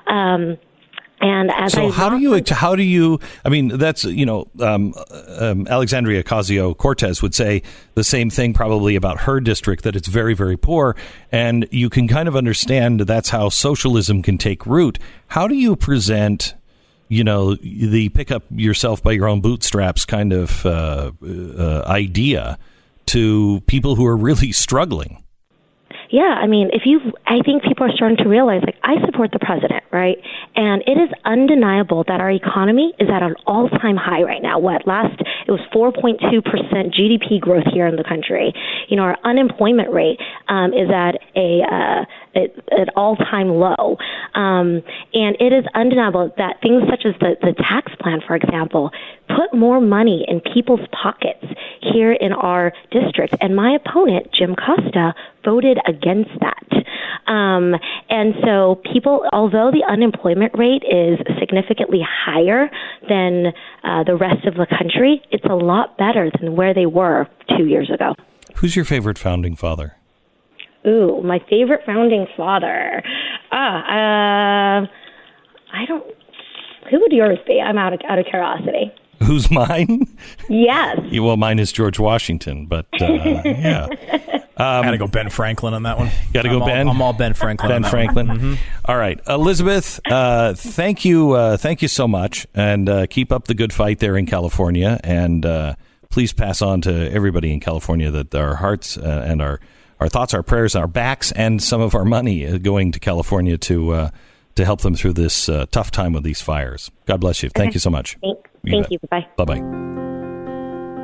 How do you? I mean, that's Alexandria Ocasio-Cortez would say the same thing probably about her district, that it's very, very poor, and you can kind of understand that's how socialism can take root. How do you present, the pick up yourself by your own bootstraps kind of idea to people who are really struggling? Yeah, I mean, I think people are starting to realize, I support the president, right? And it is undeniable that our economy is at an all-time high right now. It was 4.2% GDP growth here in the country. Our unemployment rate is at an all-time low. And it is undeniable that things such as the tax plan, for example, put more money in people's pockets here in our district. And my opponent, Jim Costa, voted against that. And so people, although the unemployment rate is significantly higher than the rest of the country, it's a lot better than where they were 2 years ago. Who's your favorite founding father? Ooh, my favorite founding father. Who would yours be? I'm out of curiosity. Who's mine? Yes. Well, mine is George Washington, but yeah. Gotta go Ben Franklin on that one. Gotta go Ben? I'm all Ben Franklin. Ben Franklin. Mm-hmm. All right. Elizabeth, thank you so much, and keep up the good fight there in California, and please pass on to everybody in California that our hearts and our thoughts, our prayers, our backs, and some of our money going to California to help them through this tough time with these fires. God bless you. Thank you so much. Thank you. Bye-bye. Bye-bye.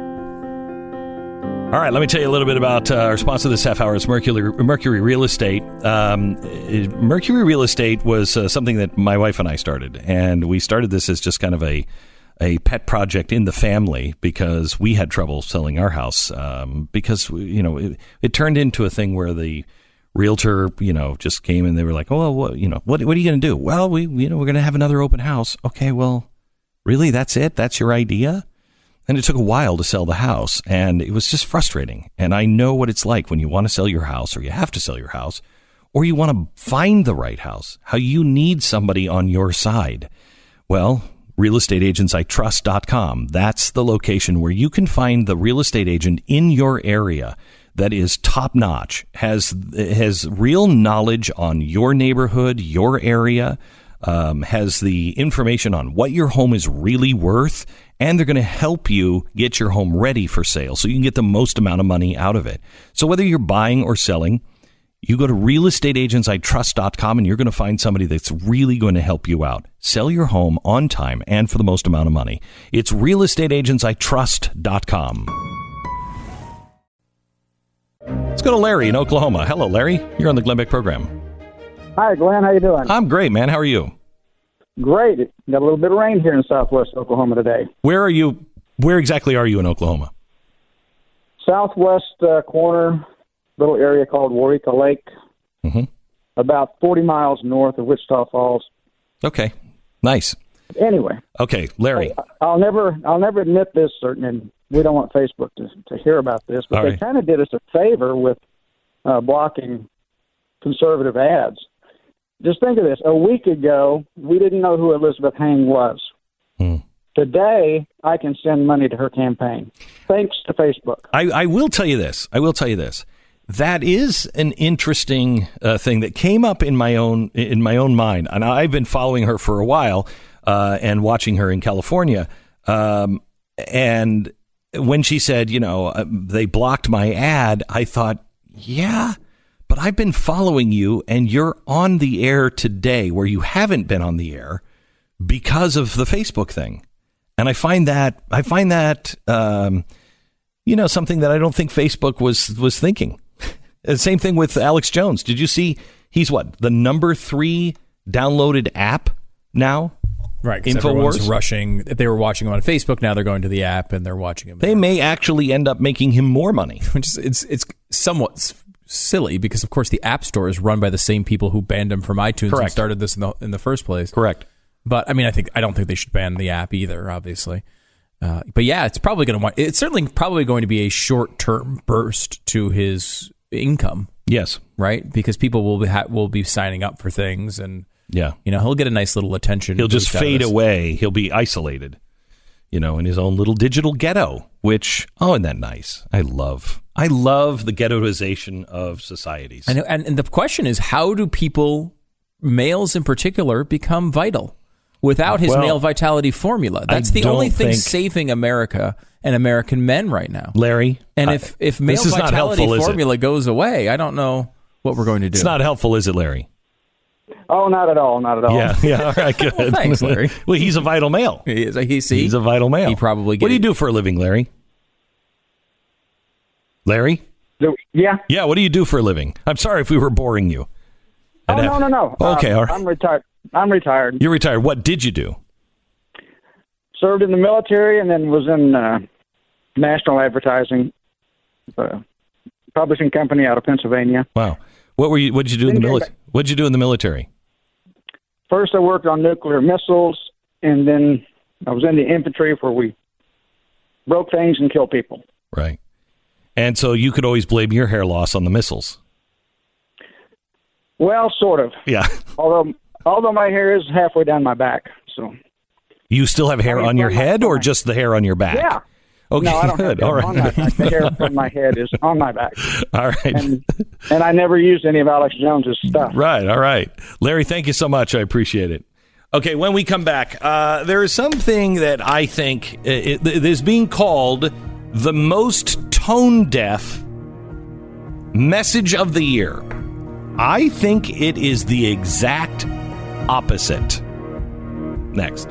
All right, let me tell you a little bit about our sponsor this half hour. It's Mercury Real Estate. Mercury Real Estate was something that my wife and I started, and we started this as just kind of a pet project in the family because we had trouble selling our house because it turned into a thing where the realtor just came and they were like, oh, well, what are you going to do? Well, we're going to have another open house. Okay, well, really, that's it? That's your idea? And it took a while to sell the house, and it was just frustrating. And I know what it's like when you want to sell your house, or you have to sell your house, or you want to find the right house, how you need somebody on your side. Well, realestateagentsitrust.com. That's the location where you can find the real estate agent in your area that is top-notch, has real knowledge on your neighborhood, your area, has the information on what your home is really worth, and they're going to help you get your home ready for sale so you can get the most amount of money out of it. So whether you're buying or selling, you go to realestateagentsitrust.com and you're going to find somebody that's really going to help you out. Sell your home on time and for the most amount of money. It's realestateagentsitrust.com. Let's go to Larry in Oklahoma. Hello, Larry. You're on the Glenn Beck program. Hi, Glenn. How you doing? I'm great, man. How are you? Great. Got a little bit of rain here in southwest Oklahoma today. Where are you? Where exactly are you in Oklahoma? Southwest corner, little area called Waurika Lake, about 40 miles north of Wichita Falls. Okay, nice. Anyway. Okay, Larry. I'll never admit this, and we don't want Facebook to hear about this, but they kind of did us a favor with blocking conservative ads. Just think of this. A week ago, we didn't know who Elizabeth Hang was. Today, I can send money to her campaign, thanks to Facebook. I will tell you this. That is an interesting thing that came up in my own mind, and I've been following her for a while and watching her in California. And when she said, they blocked my ad, I thought, yeah. But I've been following you, and you're on the air today where you haven't been on the air because of the Facebook thing. And I find that something that I don't think Facebook was thinking. The same thing with Alex Jones. Did you see he's the number 3 downloaded app now? Right. Everyone's rushing. If they were watching him on Facebook, now they're going to the app and they're watching him. They may actually end up making him more money. Which is, it's somewhat silly because, of course, the App Store is run by the same people who banned him from iTunes and started this in the first place. Correct. But I mean, I don't think they should ban the app either, obviously. But yeah, it's certainly probably going to be a short-term burst to his income. Yes. Right? Because people will be signing up for things, and he'll get a nice little attention. He'll just fade away. He'll be isolated, in his own little digital ghetto. Which, isn't that nice? I love the ghettoization of societies. I know, and the question is, how do people, males in particular, become vital without his male vitality formula? That's the only thing saving America and American men right now, Larry. And if male vitality formula goes away, I don't know what we're going to do. It's not helpful, is it, Larry? Oh, not at all. Not at all. Yeah. All right, good. Well, thanks, Larry. Well, he's a vital male. He's a vital male. He probably. What do you do for a living, Larry? Larry? Yeah. Yeah. What do you do for a living? I'm sorry if we were boring you. No. Okay. All right. I'm retired. You're retired. What did you do? Served in the military and then was in national advertising, publishing company out of Pennsylvania. Wow. What did you do in the military? What did you do in the military? First, I worked on nuclear missiles, and then I was in the infantry where we broke things and killed people. Right. And so you could always blame your hair loss on the missiles. Well, sort of. Yeah. Although my hair is halfway down my back, so. You still have hair on your head, or just the hair on your back? Yeah. Okay, no, I don't good. have all right. on my back. The hair from my head is on my back. All right. And I never used any of Alex Jones's stuff. Right. All right. Larry, thank you so much. I appreciate it. Okay, when we come back, there is something that I think is being called the most tone-deaf message of the year. I think it is the exact opposite. Next.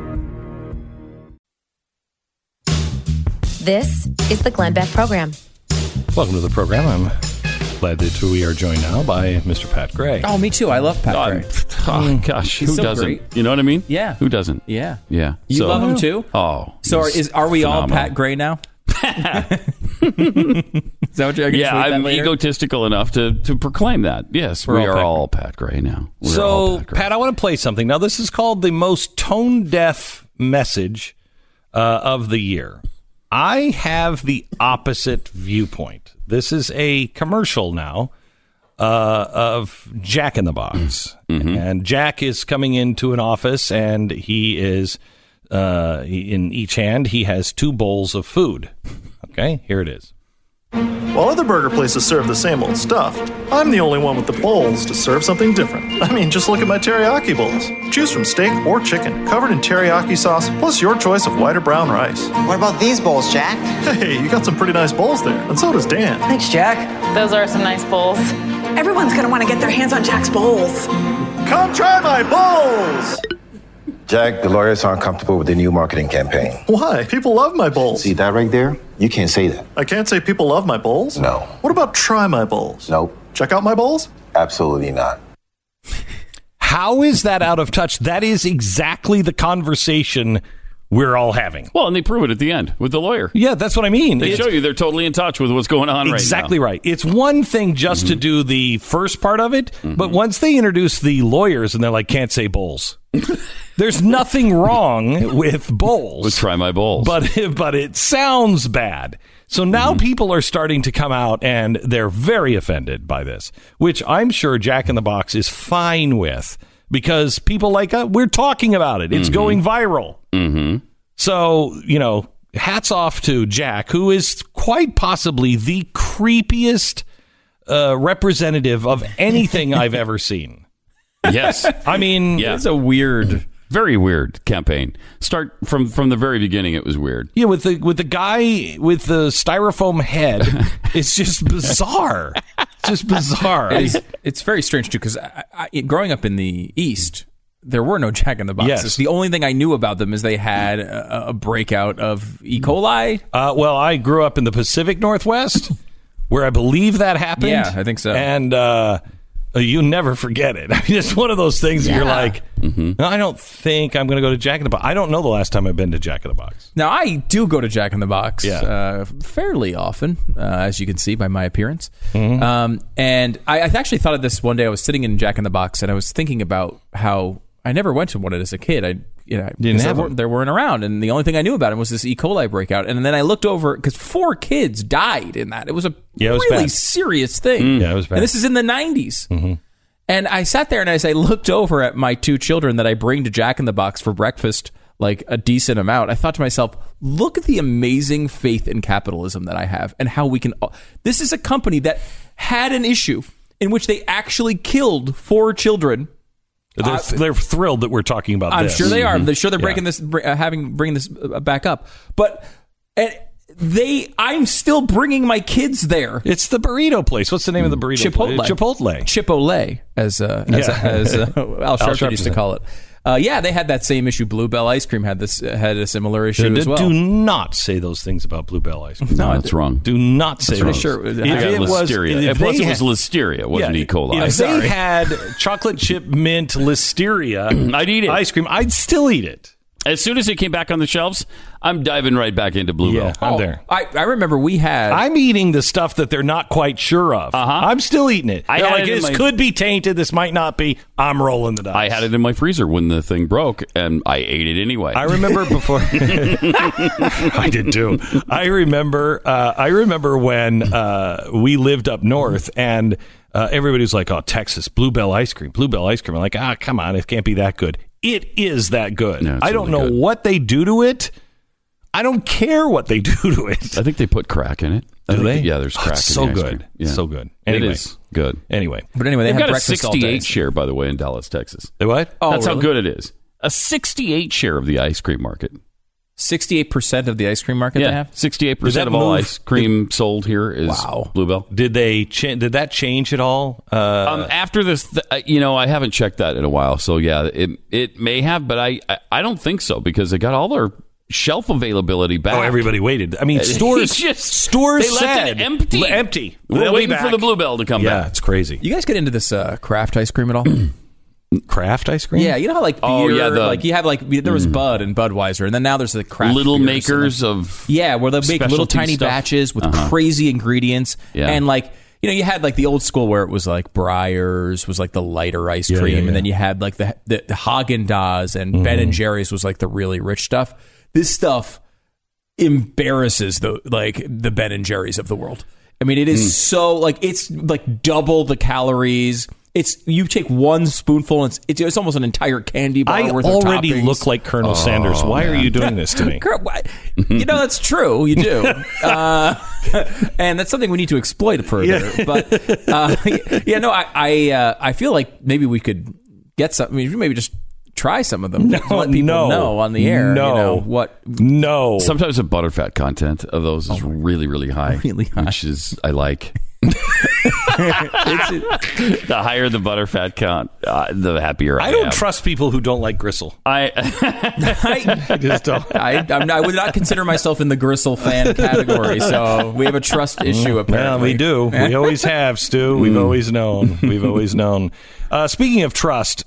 This is the Glenn Beck Program. Welcome to the program. I'm glad that we are joined now by Mr. Pat Gray. Oh, me too. I love Pat Gray. Oh, gosh, He's who so doesn't? great. You know what I mean? Yeah. Who doesn't? Yeah. Yeah. You love him too? Oh. So are we all phenomenal. Pat Gray now? Is that what you're going to Yeah, I'm egotistical enough to proclaim that. Yes, we are all Pat Gray now. So, Pat, I want to play something. Now, this is called the most tone-deaf message of the year. I have the opposite viewpoint. This is a commercial now of Jack in the Box. Mm-hmm. And Jack is coming into an office, and he is, in each hand, he has 2 bowls of food. Okay, here it is. While other burger places serve the same old stuff, I'm the only one with the bowls to serve something different. I mean, just look at my teriyaki bowls. Choose from steak or chicken, covered in teriyaki sauce, plus your choice of white or brown rice. What about these bowls, Jack? Hey, you got some pretty nice bowls there, and so does Dan. Thanks, Jack. Those are some nice bowls. Everyone's going to want to get their hands on Jack's bowls. Come try my bowls! Jack, the lawyers aren't comfortable with the new marketing campaign. Why? People love my bowls. See that right there? You can't say that. I can't say people love my bowls? No. What about try my bowls? Nope. Check out my bowls? Absolutely not. How is that out of touch? That is exactly the conversation we're all having. Well, and they prove it at the end with the lawyer. Yeah, that's what I mean. They show you they're totally in touch with what's going on right now. Exactly right. It's one thing just to do the first part of it, but once they introduce the lawyers and they're like, can't say bowls. There's nothing wrong with bowls. With try my bowls. But it sounds bad. So now people are starting to come out and they're very offended by this, which I'm sure Jack in the Box is fine with because people like we're talking about it. It's going viral. Mm-hmm. So, hats off to Jack, who is quite possibly the creepiest representative of anything I've ever seen. Yes. I mean, yeah. It's a very weird campaign. Start from the very beginning. It was weird. Yeah, with the guy with the styrofoam head, it's just bizarre. It's just bizarre. It's very strange too because growing up in the East, there were no Jack in the Boxes. Yes. The only thing I knew about them is they had a breakout of E. coli. Well, I grew up in the Pacific Northwest, where I believe that happened. Yeah, I think so. And you never forget it. I mean, it's one of those things that you're like, no, I don't think I'm going to go to Jack in the Box. I don't know the last time I've been to Jack in the Box. Now, I do go to Jack in the Box fairly often, as you can see by my appearance. Mm-hmm. And I actually thought of this one day. I was sitting in Jack in the Box, and I was thinking about how I never went to one as a kid. They weren't around, and the only thing I knew about it was this E. coli breakout. And then I looked over because 4 kids died in that. It was a really serious thing. Yeah, it was bad. And this is in the 90s. Mm-hmm. And I sat there and as I looked over at my 2 children that I bring to Jack in the Box for breakfast, like a decent amount, I thought to myself, look at the amazing faith in capitalism that I have and how we can. This is a company that had an issue in which they actually killed 4 children. They're thrilled that we're talking about this. I'm sure they are. I'm sure they're bringing this back up. But I'm still bringing my kids there. It's the burrito place. What's the name of the burrito place? Chipotle, as Al Sharpton used to call it. They had that same issue. Bluebell ice cream had a similar issue as well. Do not say those things about Bluebell ice cream. No, that's wrong. Do not say those. Sure. It was listeria. It was listeria. It wasn't E. coli. If they had chocolate chip mint listeria, I'd eat it. Ice cream, I'd still eat it. As soon as it came back on the shelves, I'm diving right back into Bluebell. Yeah, I'm there. I remember I'm eating the stuff that they're not quite sure of. I'm still eating it. This could be tainted. This might not be. I'm rolling the dice. I had it in my freezer when the thing broke, and I ate it anyway. I remember before. I did too. I remember when we lived up north, and everybody was like, "Oh, Texas Bluebell ice cream, Bluebell ice cream." I'm like, come on, it can't be that good. It is that good. Yeah, I don't know what they do to it. I don't care what they do to it. I think they put crack in it. Do they? Yeah, there's crack in so the ice good. cream. Yeah. So good. Anyway. It is good. Anyway. But anyway, they've have got a breakfast 68 share, by the way, in Dallas, Texas. They what? That's how good it is. A 68 share of the ice cream market. 68% of the ice cream market they have? 68% of all ice cream sold here is Bluebell. Did that change at all? After this, I haven't checked that in a while. So, yeah, it may have, but I don't think so because they got all their shelf availability back. Oh, everybody waited. I mean, stores they said left it empty. We're waiting for the Bluebell to come back. Yeah, it's crazy. You guys get into this Kraft ice cream at all? Craft ice cream? Yeah, you know how like beer, like you have like there was Bud and Budweiser, and then now there's the Kraft little beers makers of where they make little tiny stuff. batches with crazy ingredients, and like. You know, you had like the old school where it was like Breyers was like the lighter ice cream, and then you had like the Haagen-Dazs and Ben and Jerry's was like the really rich stuff. This stuff embarrasses the Ben and Jerry's of the world. I mean, it is so like it's like double the calories. You take one spoonful and it's almost an entire candy bar worth of toppings. I already look like Colonel Sanders. Why are you doing this to me? You know, that's true. You do. And that's something we need to exploit further. Yeah. But, I feel like maybe we could get some. I mean, maybe just try some of them. Let people know on the air. No. No. Sometimes the butterfat content of those is really, really high. Really high. Which is, I like. The higher the butterfat count, the happier I am. I don't trust people who don't like gristle. I just don't. I would not consider myself in the gristle fan category, so we have a trust issue apparently. Well, we do. We always have, Stu. We've always known. We've always known. Speaking of trust,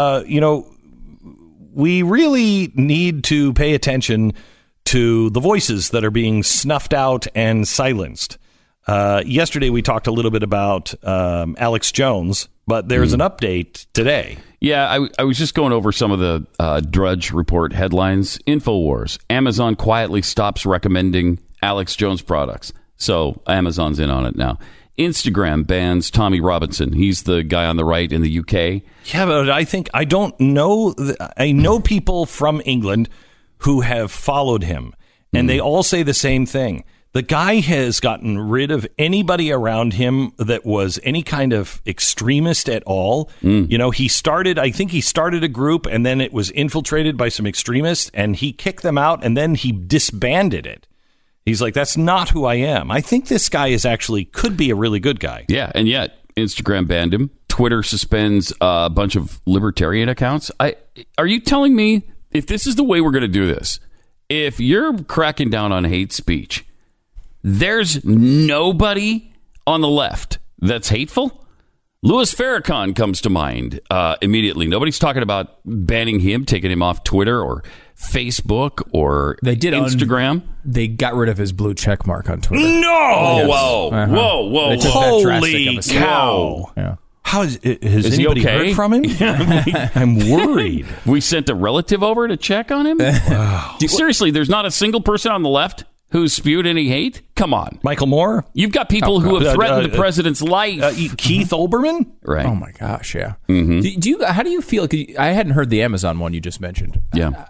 we really need to pay attention to the voices that are being snuffed out and silenced. Yesterday, we talked a little bit about Alex Jones, but there's an update today. Yeah, I was just going over some of the Drudge Report headlines. InfoWars, Amazon quietly stops recommending Alex Jones products. So Amazon's in on it now. Instagram bans Tommy Robinson. He's the guy on the right in the UK. Yeah, but I don't know. I know people from England who have followed him, and they all say the same thing. The guy has gotten rid of anybody around him that was any kind of extremist at all. You know, I think he started a group and then it was infiltrated by some extremists and he kicked them out and then he disbanded it. He's like, that's not who I am. I think this guy could be a really good guy. Yeah, and yet Instagram banned him. Twitter suspends a bunch of libertarian accounts. Are you telling me if this is the way we're going to do this, if you're cracking down on hate speech, there's nobody on the left that's hateful? Louis Farrakhan comes to mind immediately. Nobody's talking about banning him, taking him off Twitter or Facebook or Instagram. They got rid of his blue check mark on Twitter. No! Oh, whoa. Whoa. Holy cow. Yeah. Has anybody heard from him? I'm worried. We sent a relative over to check on him? Wow. Seriously, there's not a single person on the left who's spewed any hate? Come on. Michael Moore? You've got people who have threatened the president's life. Keith Olbermann? Right. Oh, my gosh, yeah. Mm-hmm. How do you feel? 'Cause I hadn't heard the Amazon one you just mentioned. Yeah.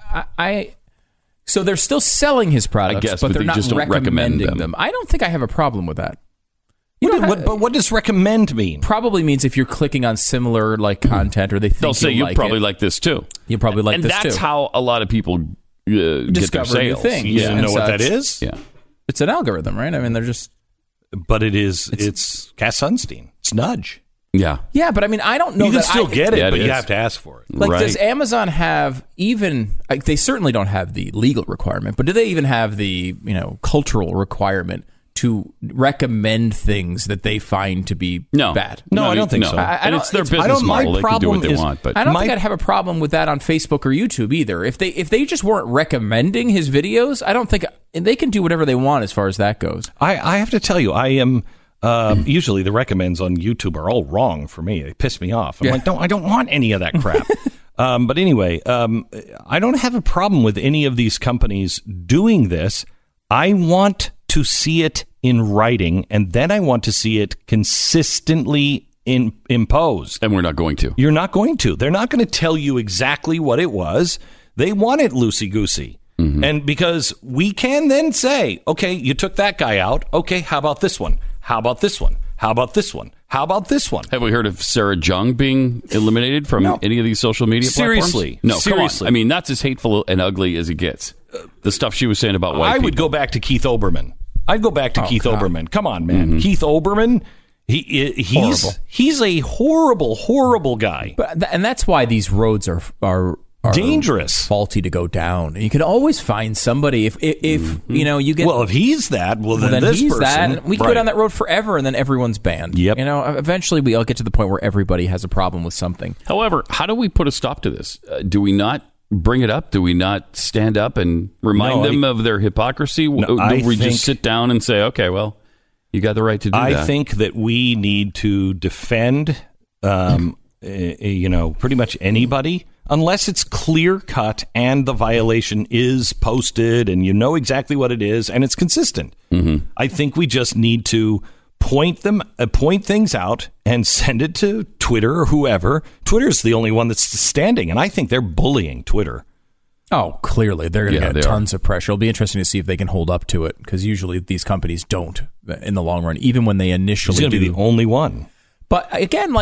So they're still selling his products, I guess, but they're they not just don't recommending them. I don't think I have a problem with that. But what does recommend mean? Probably means if you're clicking on similar content or they'll say you probably like this too. You probably like this too. And that's how a lot people get their sales. Things. You didn't know what that is? Yeah. It's an algorithm, right? I mean, they're just... But it's Cass Sunstein. It's Nudge. Yeah. Yeah, but I mean, I don't know you that... You can still get it, but you have to ask for it. Does Amazon have even... they certainly don't have the legal requirement, but do they even have the, cultural requirement to recommend things that they find to be bad? No, I don't think so. It's their business model. They can do what they want. But I don't think I'd have a problem with that on Facebook or YouTube either. If they just weren't recommending his videos, I don't think... they can do whatever they want as far as that goes. I have to tell you, I am... usually the recommends on YouTube are all wrong for me. They piss me off. I'm like, no, I don't want any of that crap. But anyway, I don't have a problem with any of these companies doing this. I want to see it in writing, and then I want to see it consistently imposed. And we're not going to. You're not going to. They're not going to tell you exactly what it was. They want it loosey-goosey. Mm-hmm. And because we can then say, okay, you took that guy out. Okay, how about this one? How about this one? How about this one? How about this one? Have we heard of Sarah Jung being eliminated from any of these social media platforms? No, seriously. Come on. I mean, that's as hateful and ugly as it gets. The stuff she was saying about white people. I would go back to Keith Olbermann. I'd go back to Keith Olbermann. Come on, man. Mm-hmm. Keith Olbermann, he's a horrible, horrible guy. And that's why these roads are dangerous, faulty to go down. You can always find somebody if you get. Well, if he's that, then this he's person. That. We can go down that road forever, and then everyone's banned. Yep. Eventually we all get to the point where everybody has a problem with something. However, how do we put a stop to this? Do we not bring it up? Do we not stand up and remind them of their hypocrisy? Do we just sit down and say, okay, well, you got the right to do that? I think that we need to defend, pretty much anybody, unless it's clear cut and the violation is posted and you know exactly what it is and it's consistent. Mm-hmm. I think we just need to point things out and send it to Twitter or whoever. Twitter's the only one that's standing, and I think they're bullying Twitter. Oh, clearly. They're going to get tons of pressure. It'll be interesting to see if they can hold up to it, because usually these companies don't in the long run, even when they initially do. He's going to be the only one. But again,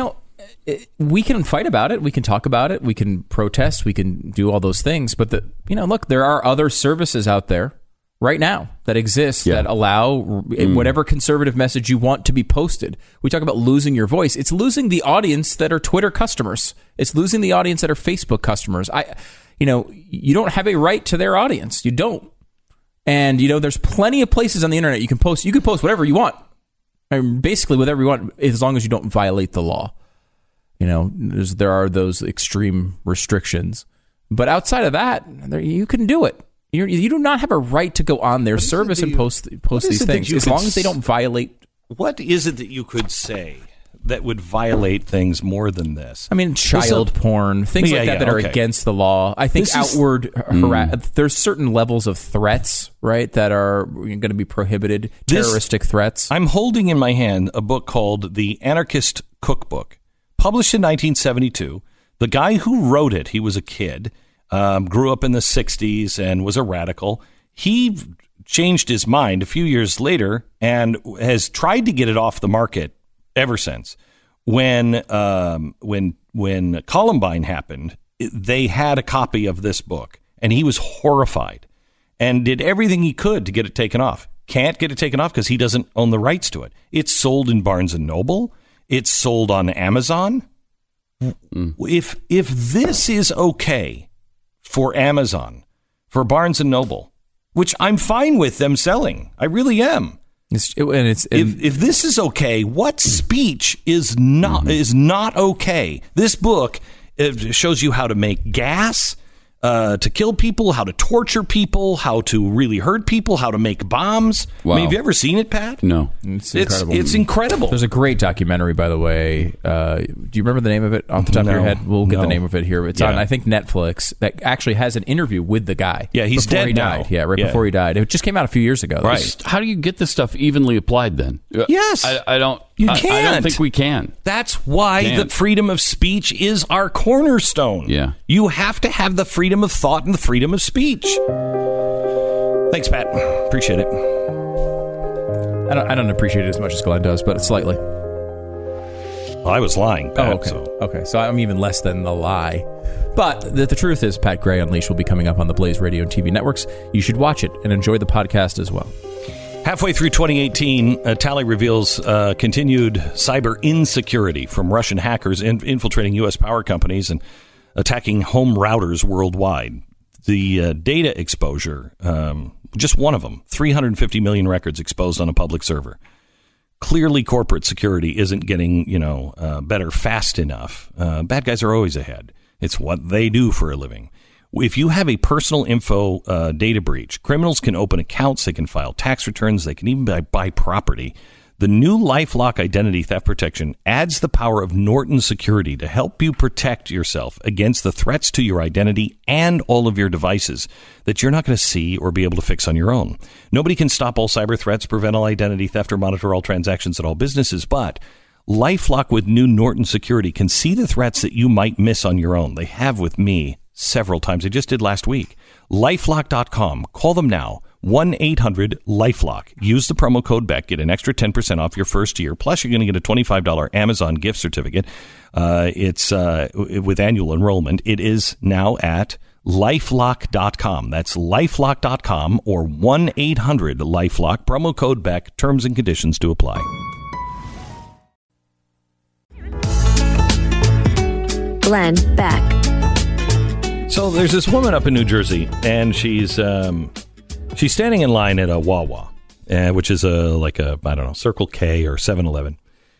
we can fight about it. We can talk about it. We can protest. We can do all those things. But look, there are other services out there right now that exist that allow whatever conservative message you want to be posted. We talk about losing your voice. It's losing the audience that are Twitter customers. It's losing the audience that are Facebook customers. You don't have a right to their audience. You don't. And, there's plenty of places on the internet you can post. You can post whatever you want. Basically whatever you want, as long as you don't violate the law. There are those extreme restrictions. But outside of that, you can do it. You do not have a right to go on their service and post these things, as long as they don't violate. What is it that you could say that would violate things more than this? I mean, child porn, things like that are against the law. I think there's certain levels of threats, right, that are going to be prohibited, terroristic threats. I'm holding in my hand a book called The Anarchist Cookbook, published in 1972. The guy who wrote it, he was a kid, grew up in the 60s and was a radical. He changed his mind a few years later and has tried to get it off the market ever since. When Columbine happened, they had a copy of this book, and he was horrified and did everything he could to get it taken off. Can't get it taken off because he doesn't own the rights to it. It's sold in Barnes & Noble. It's sold on Amazon. If this is okay for Amazon, for Barnes & Noble, which I'm fine with them selling, I really am. If this is okay, what speech is not okay? This book shows you how to make gas, to kill people, how to torture people, how to really hurt people, how to make bombs. Wow. I mean, have you ever seen it, Pat? No. It's incredible. It's incredible. There's a great documentary, by the way. Do you remember the name of it off the top of your head? We'll get the name of it here. It's on, I think, Netflix, that actually has an interview with the guy. Yeah, he's dead he now. Died. Yeah, before he died. It just came out a few years ago. Right. How do you get this stuff evenly applied then? Yes. I don't think we can. That's why the freedom of speech is our cornerstone. Yeah. You have to have the freedom of thought and the freedom of speech. Thanks, Pat. Appreciate it. I don't appreciate it as much as Glenn does, but slightly. Well, I was lying, Pat. Okay, so I'm even less than the lie. But the truth is, Pat Gray Unleashed will be coming up on the Blaze Radio and TV networks. You should watch it and enjoy the podcast as well. Halfway through 2018, a tally reveals continued cyber insecurity from Russian hackers infiltrating U.S. power companies and attacking home routers worldwide. The data exposure, just one of them, 350 million records exposed on a public server. Clearly, corporate security isn't getting, better fast enough. Bad guys are always ahead. It's what they do for a living. If you have a personal info data breach, criminals can open accounts, they can file tax returns, they can even buy property. The new LifeLock identity theft protection adds the power of Norton Security to help you protect yourself against the threats to your identity and all of your devices that you're not going to see or be able to fix on your own. Nobody can stop all cyber threats, prevent all identity theft, or monitor all transactions at all businesses, but LifeLock with new Norton Security can see the threats that you might miss on your own. They have with me several times. They just did last week. LifeLock.com. Call them now. 1-800-LifeLock. Use the promo code Beck. Get an extra 10% off your first year. Plus, you're going to get a $25 Amazon gift certificate. It's with annual enrollment. It is now at LifeLock.com. That's LifeLock.com or 1-800-LifeLock. Promo code Beck. Terms and conditions to apply. Glenn Beck. So there's this woman up in New Jersey, and she's standing in line at a Wawa, which is Circle K or 7-Eleven.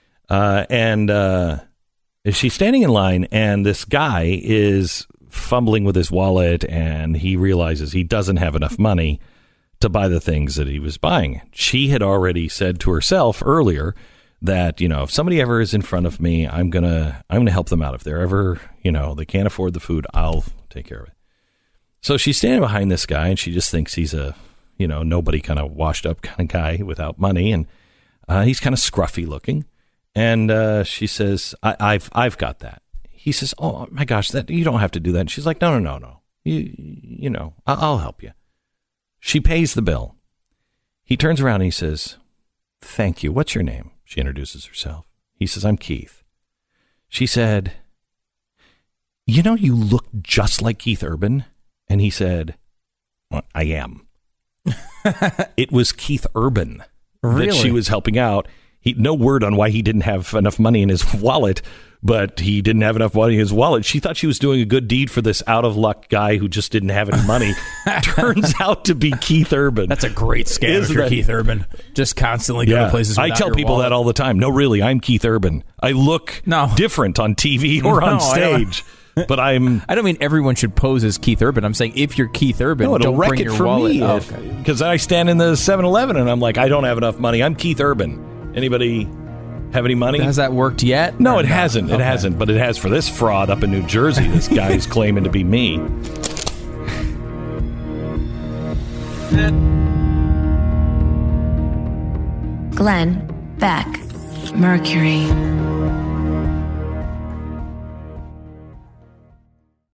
And she's standing in line, and this guy is fumbling with his wallet, and he realizes he doesn't have enough money to buy the things that he was buying. She had already said to herself earlier that, if somebody ever is in front of me, I'm gonna help them out. If they're ever, they can't afford the food, I'll take care of it. So she's standing behind this guy, and she just thinks he's a, nobody kind of washed up kind of guy without money, and he's kind of scruffy looking. And she says, I've got that. He says, oh my gosh, that you don't have to do that. And she's like, no. I'll help you. She pays the bill. He turns around and he says, thank you. What's your name? She introduces herself. He says, I'm Keith. She said, you look just like Keith Urban. And he said, well, I am. It was Keith Urban that she was helping out. No word on why he didn't have enough money in his wallet, but he didn't have enough money in his wallet. She thought she was doing a good deed for this out-of-luck guy who just didn't have any money. Turns out to be Keith Urban. That's a great scam if you're Keith Urban. Just constantly go to places without I tell your people wallet. that all the time. No, really, I'm Keith Urban. I look different on TV or on stage. But I don't mean everyone should pose as Keith Urban. I'm saying if you're Keith Urban, don't wreck bring it your for wallet. me. Because I stand in the 7-Eleven and I'm like, I don't have enough money. I'm Keith Urban. Anybody have any money? Has that worked yet? No, it hasn't. It hasn't. But it has for this fraud up in New Jersey. This guy's claiming to be me. Glenn Beck, Mercury.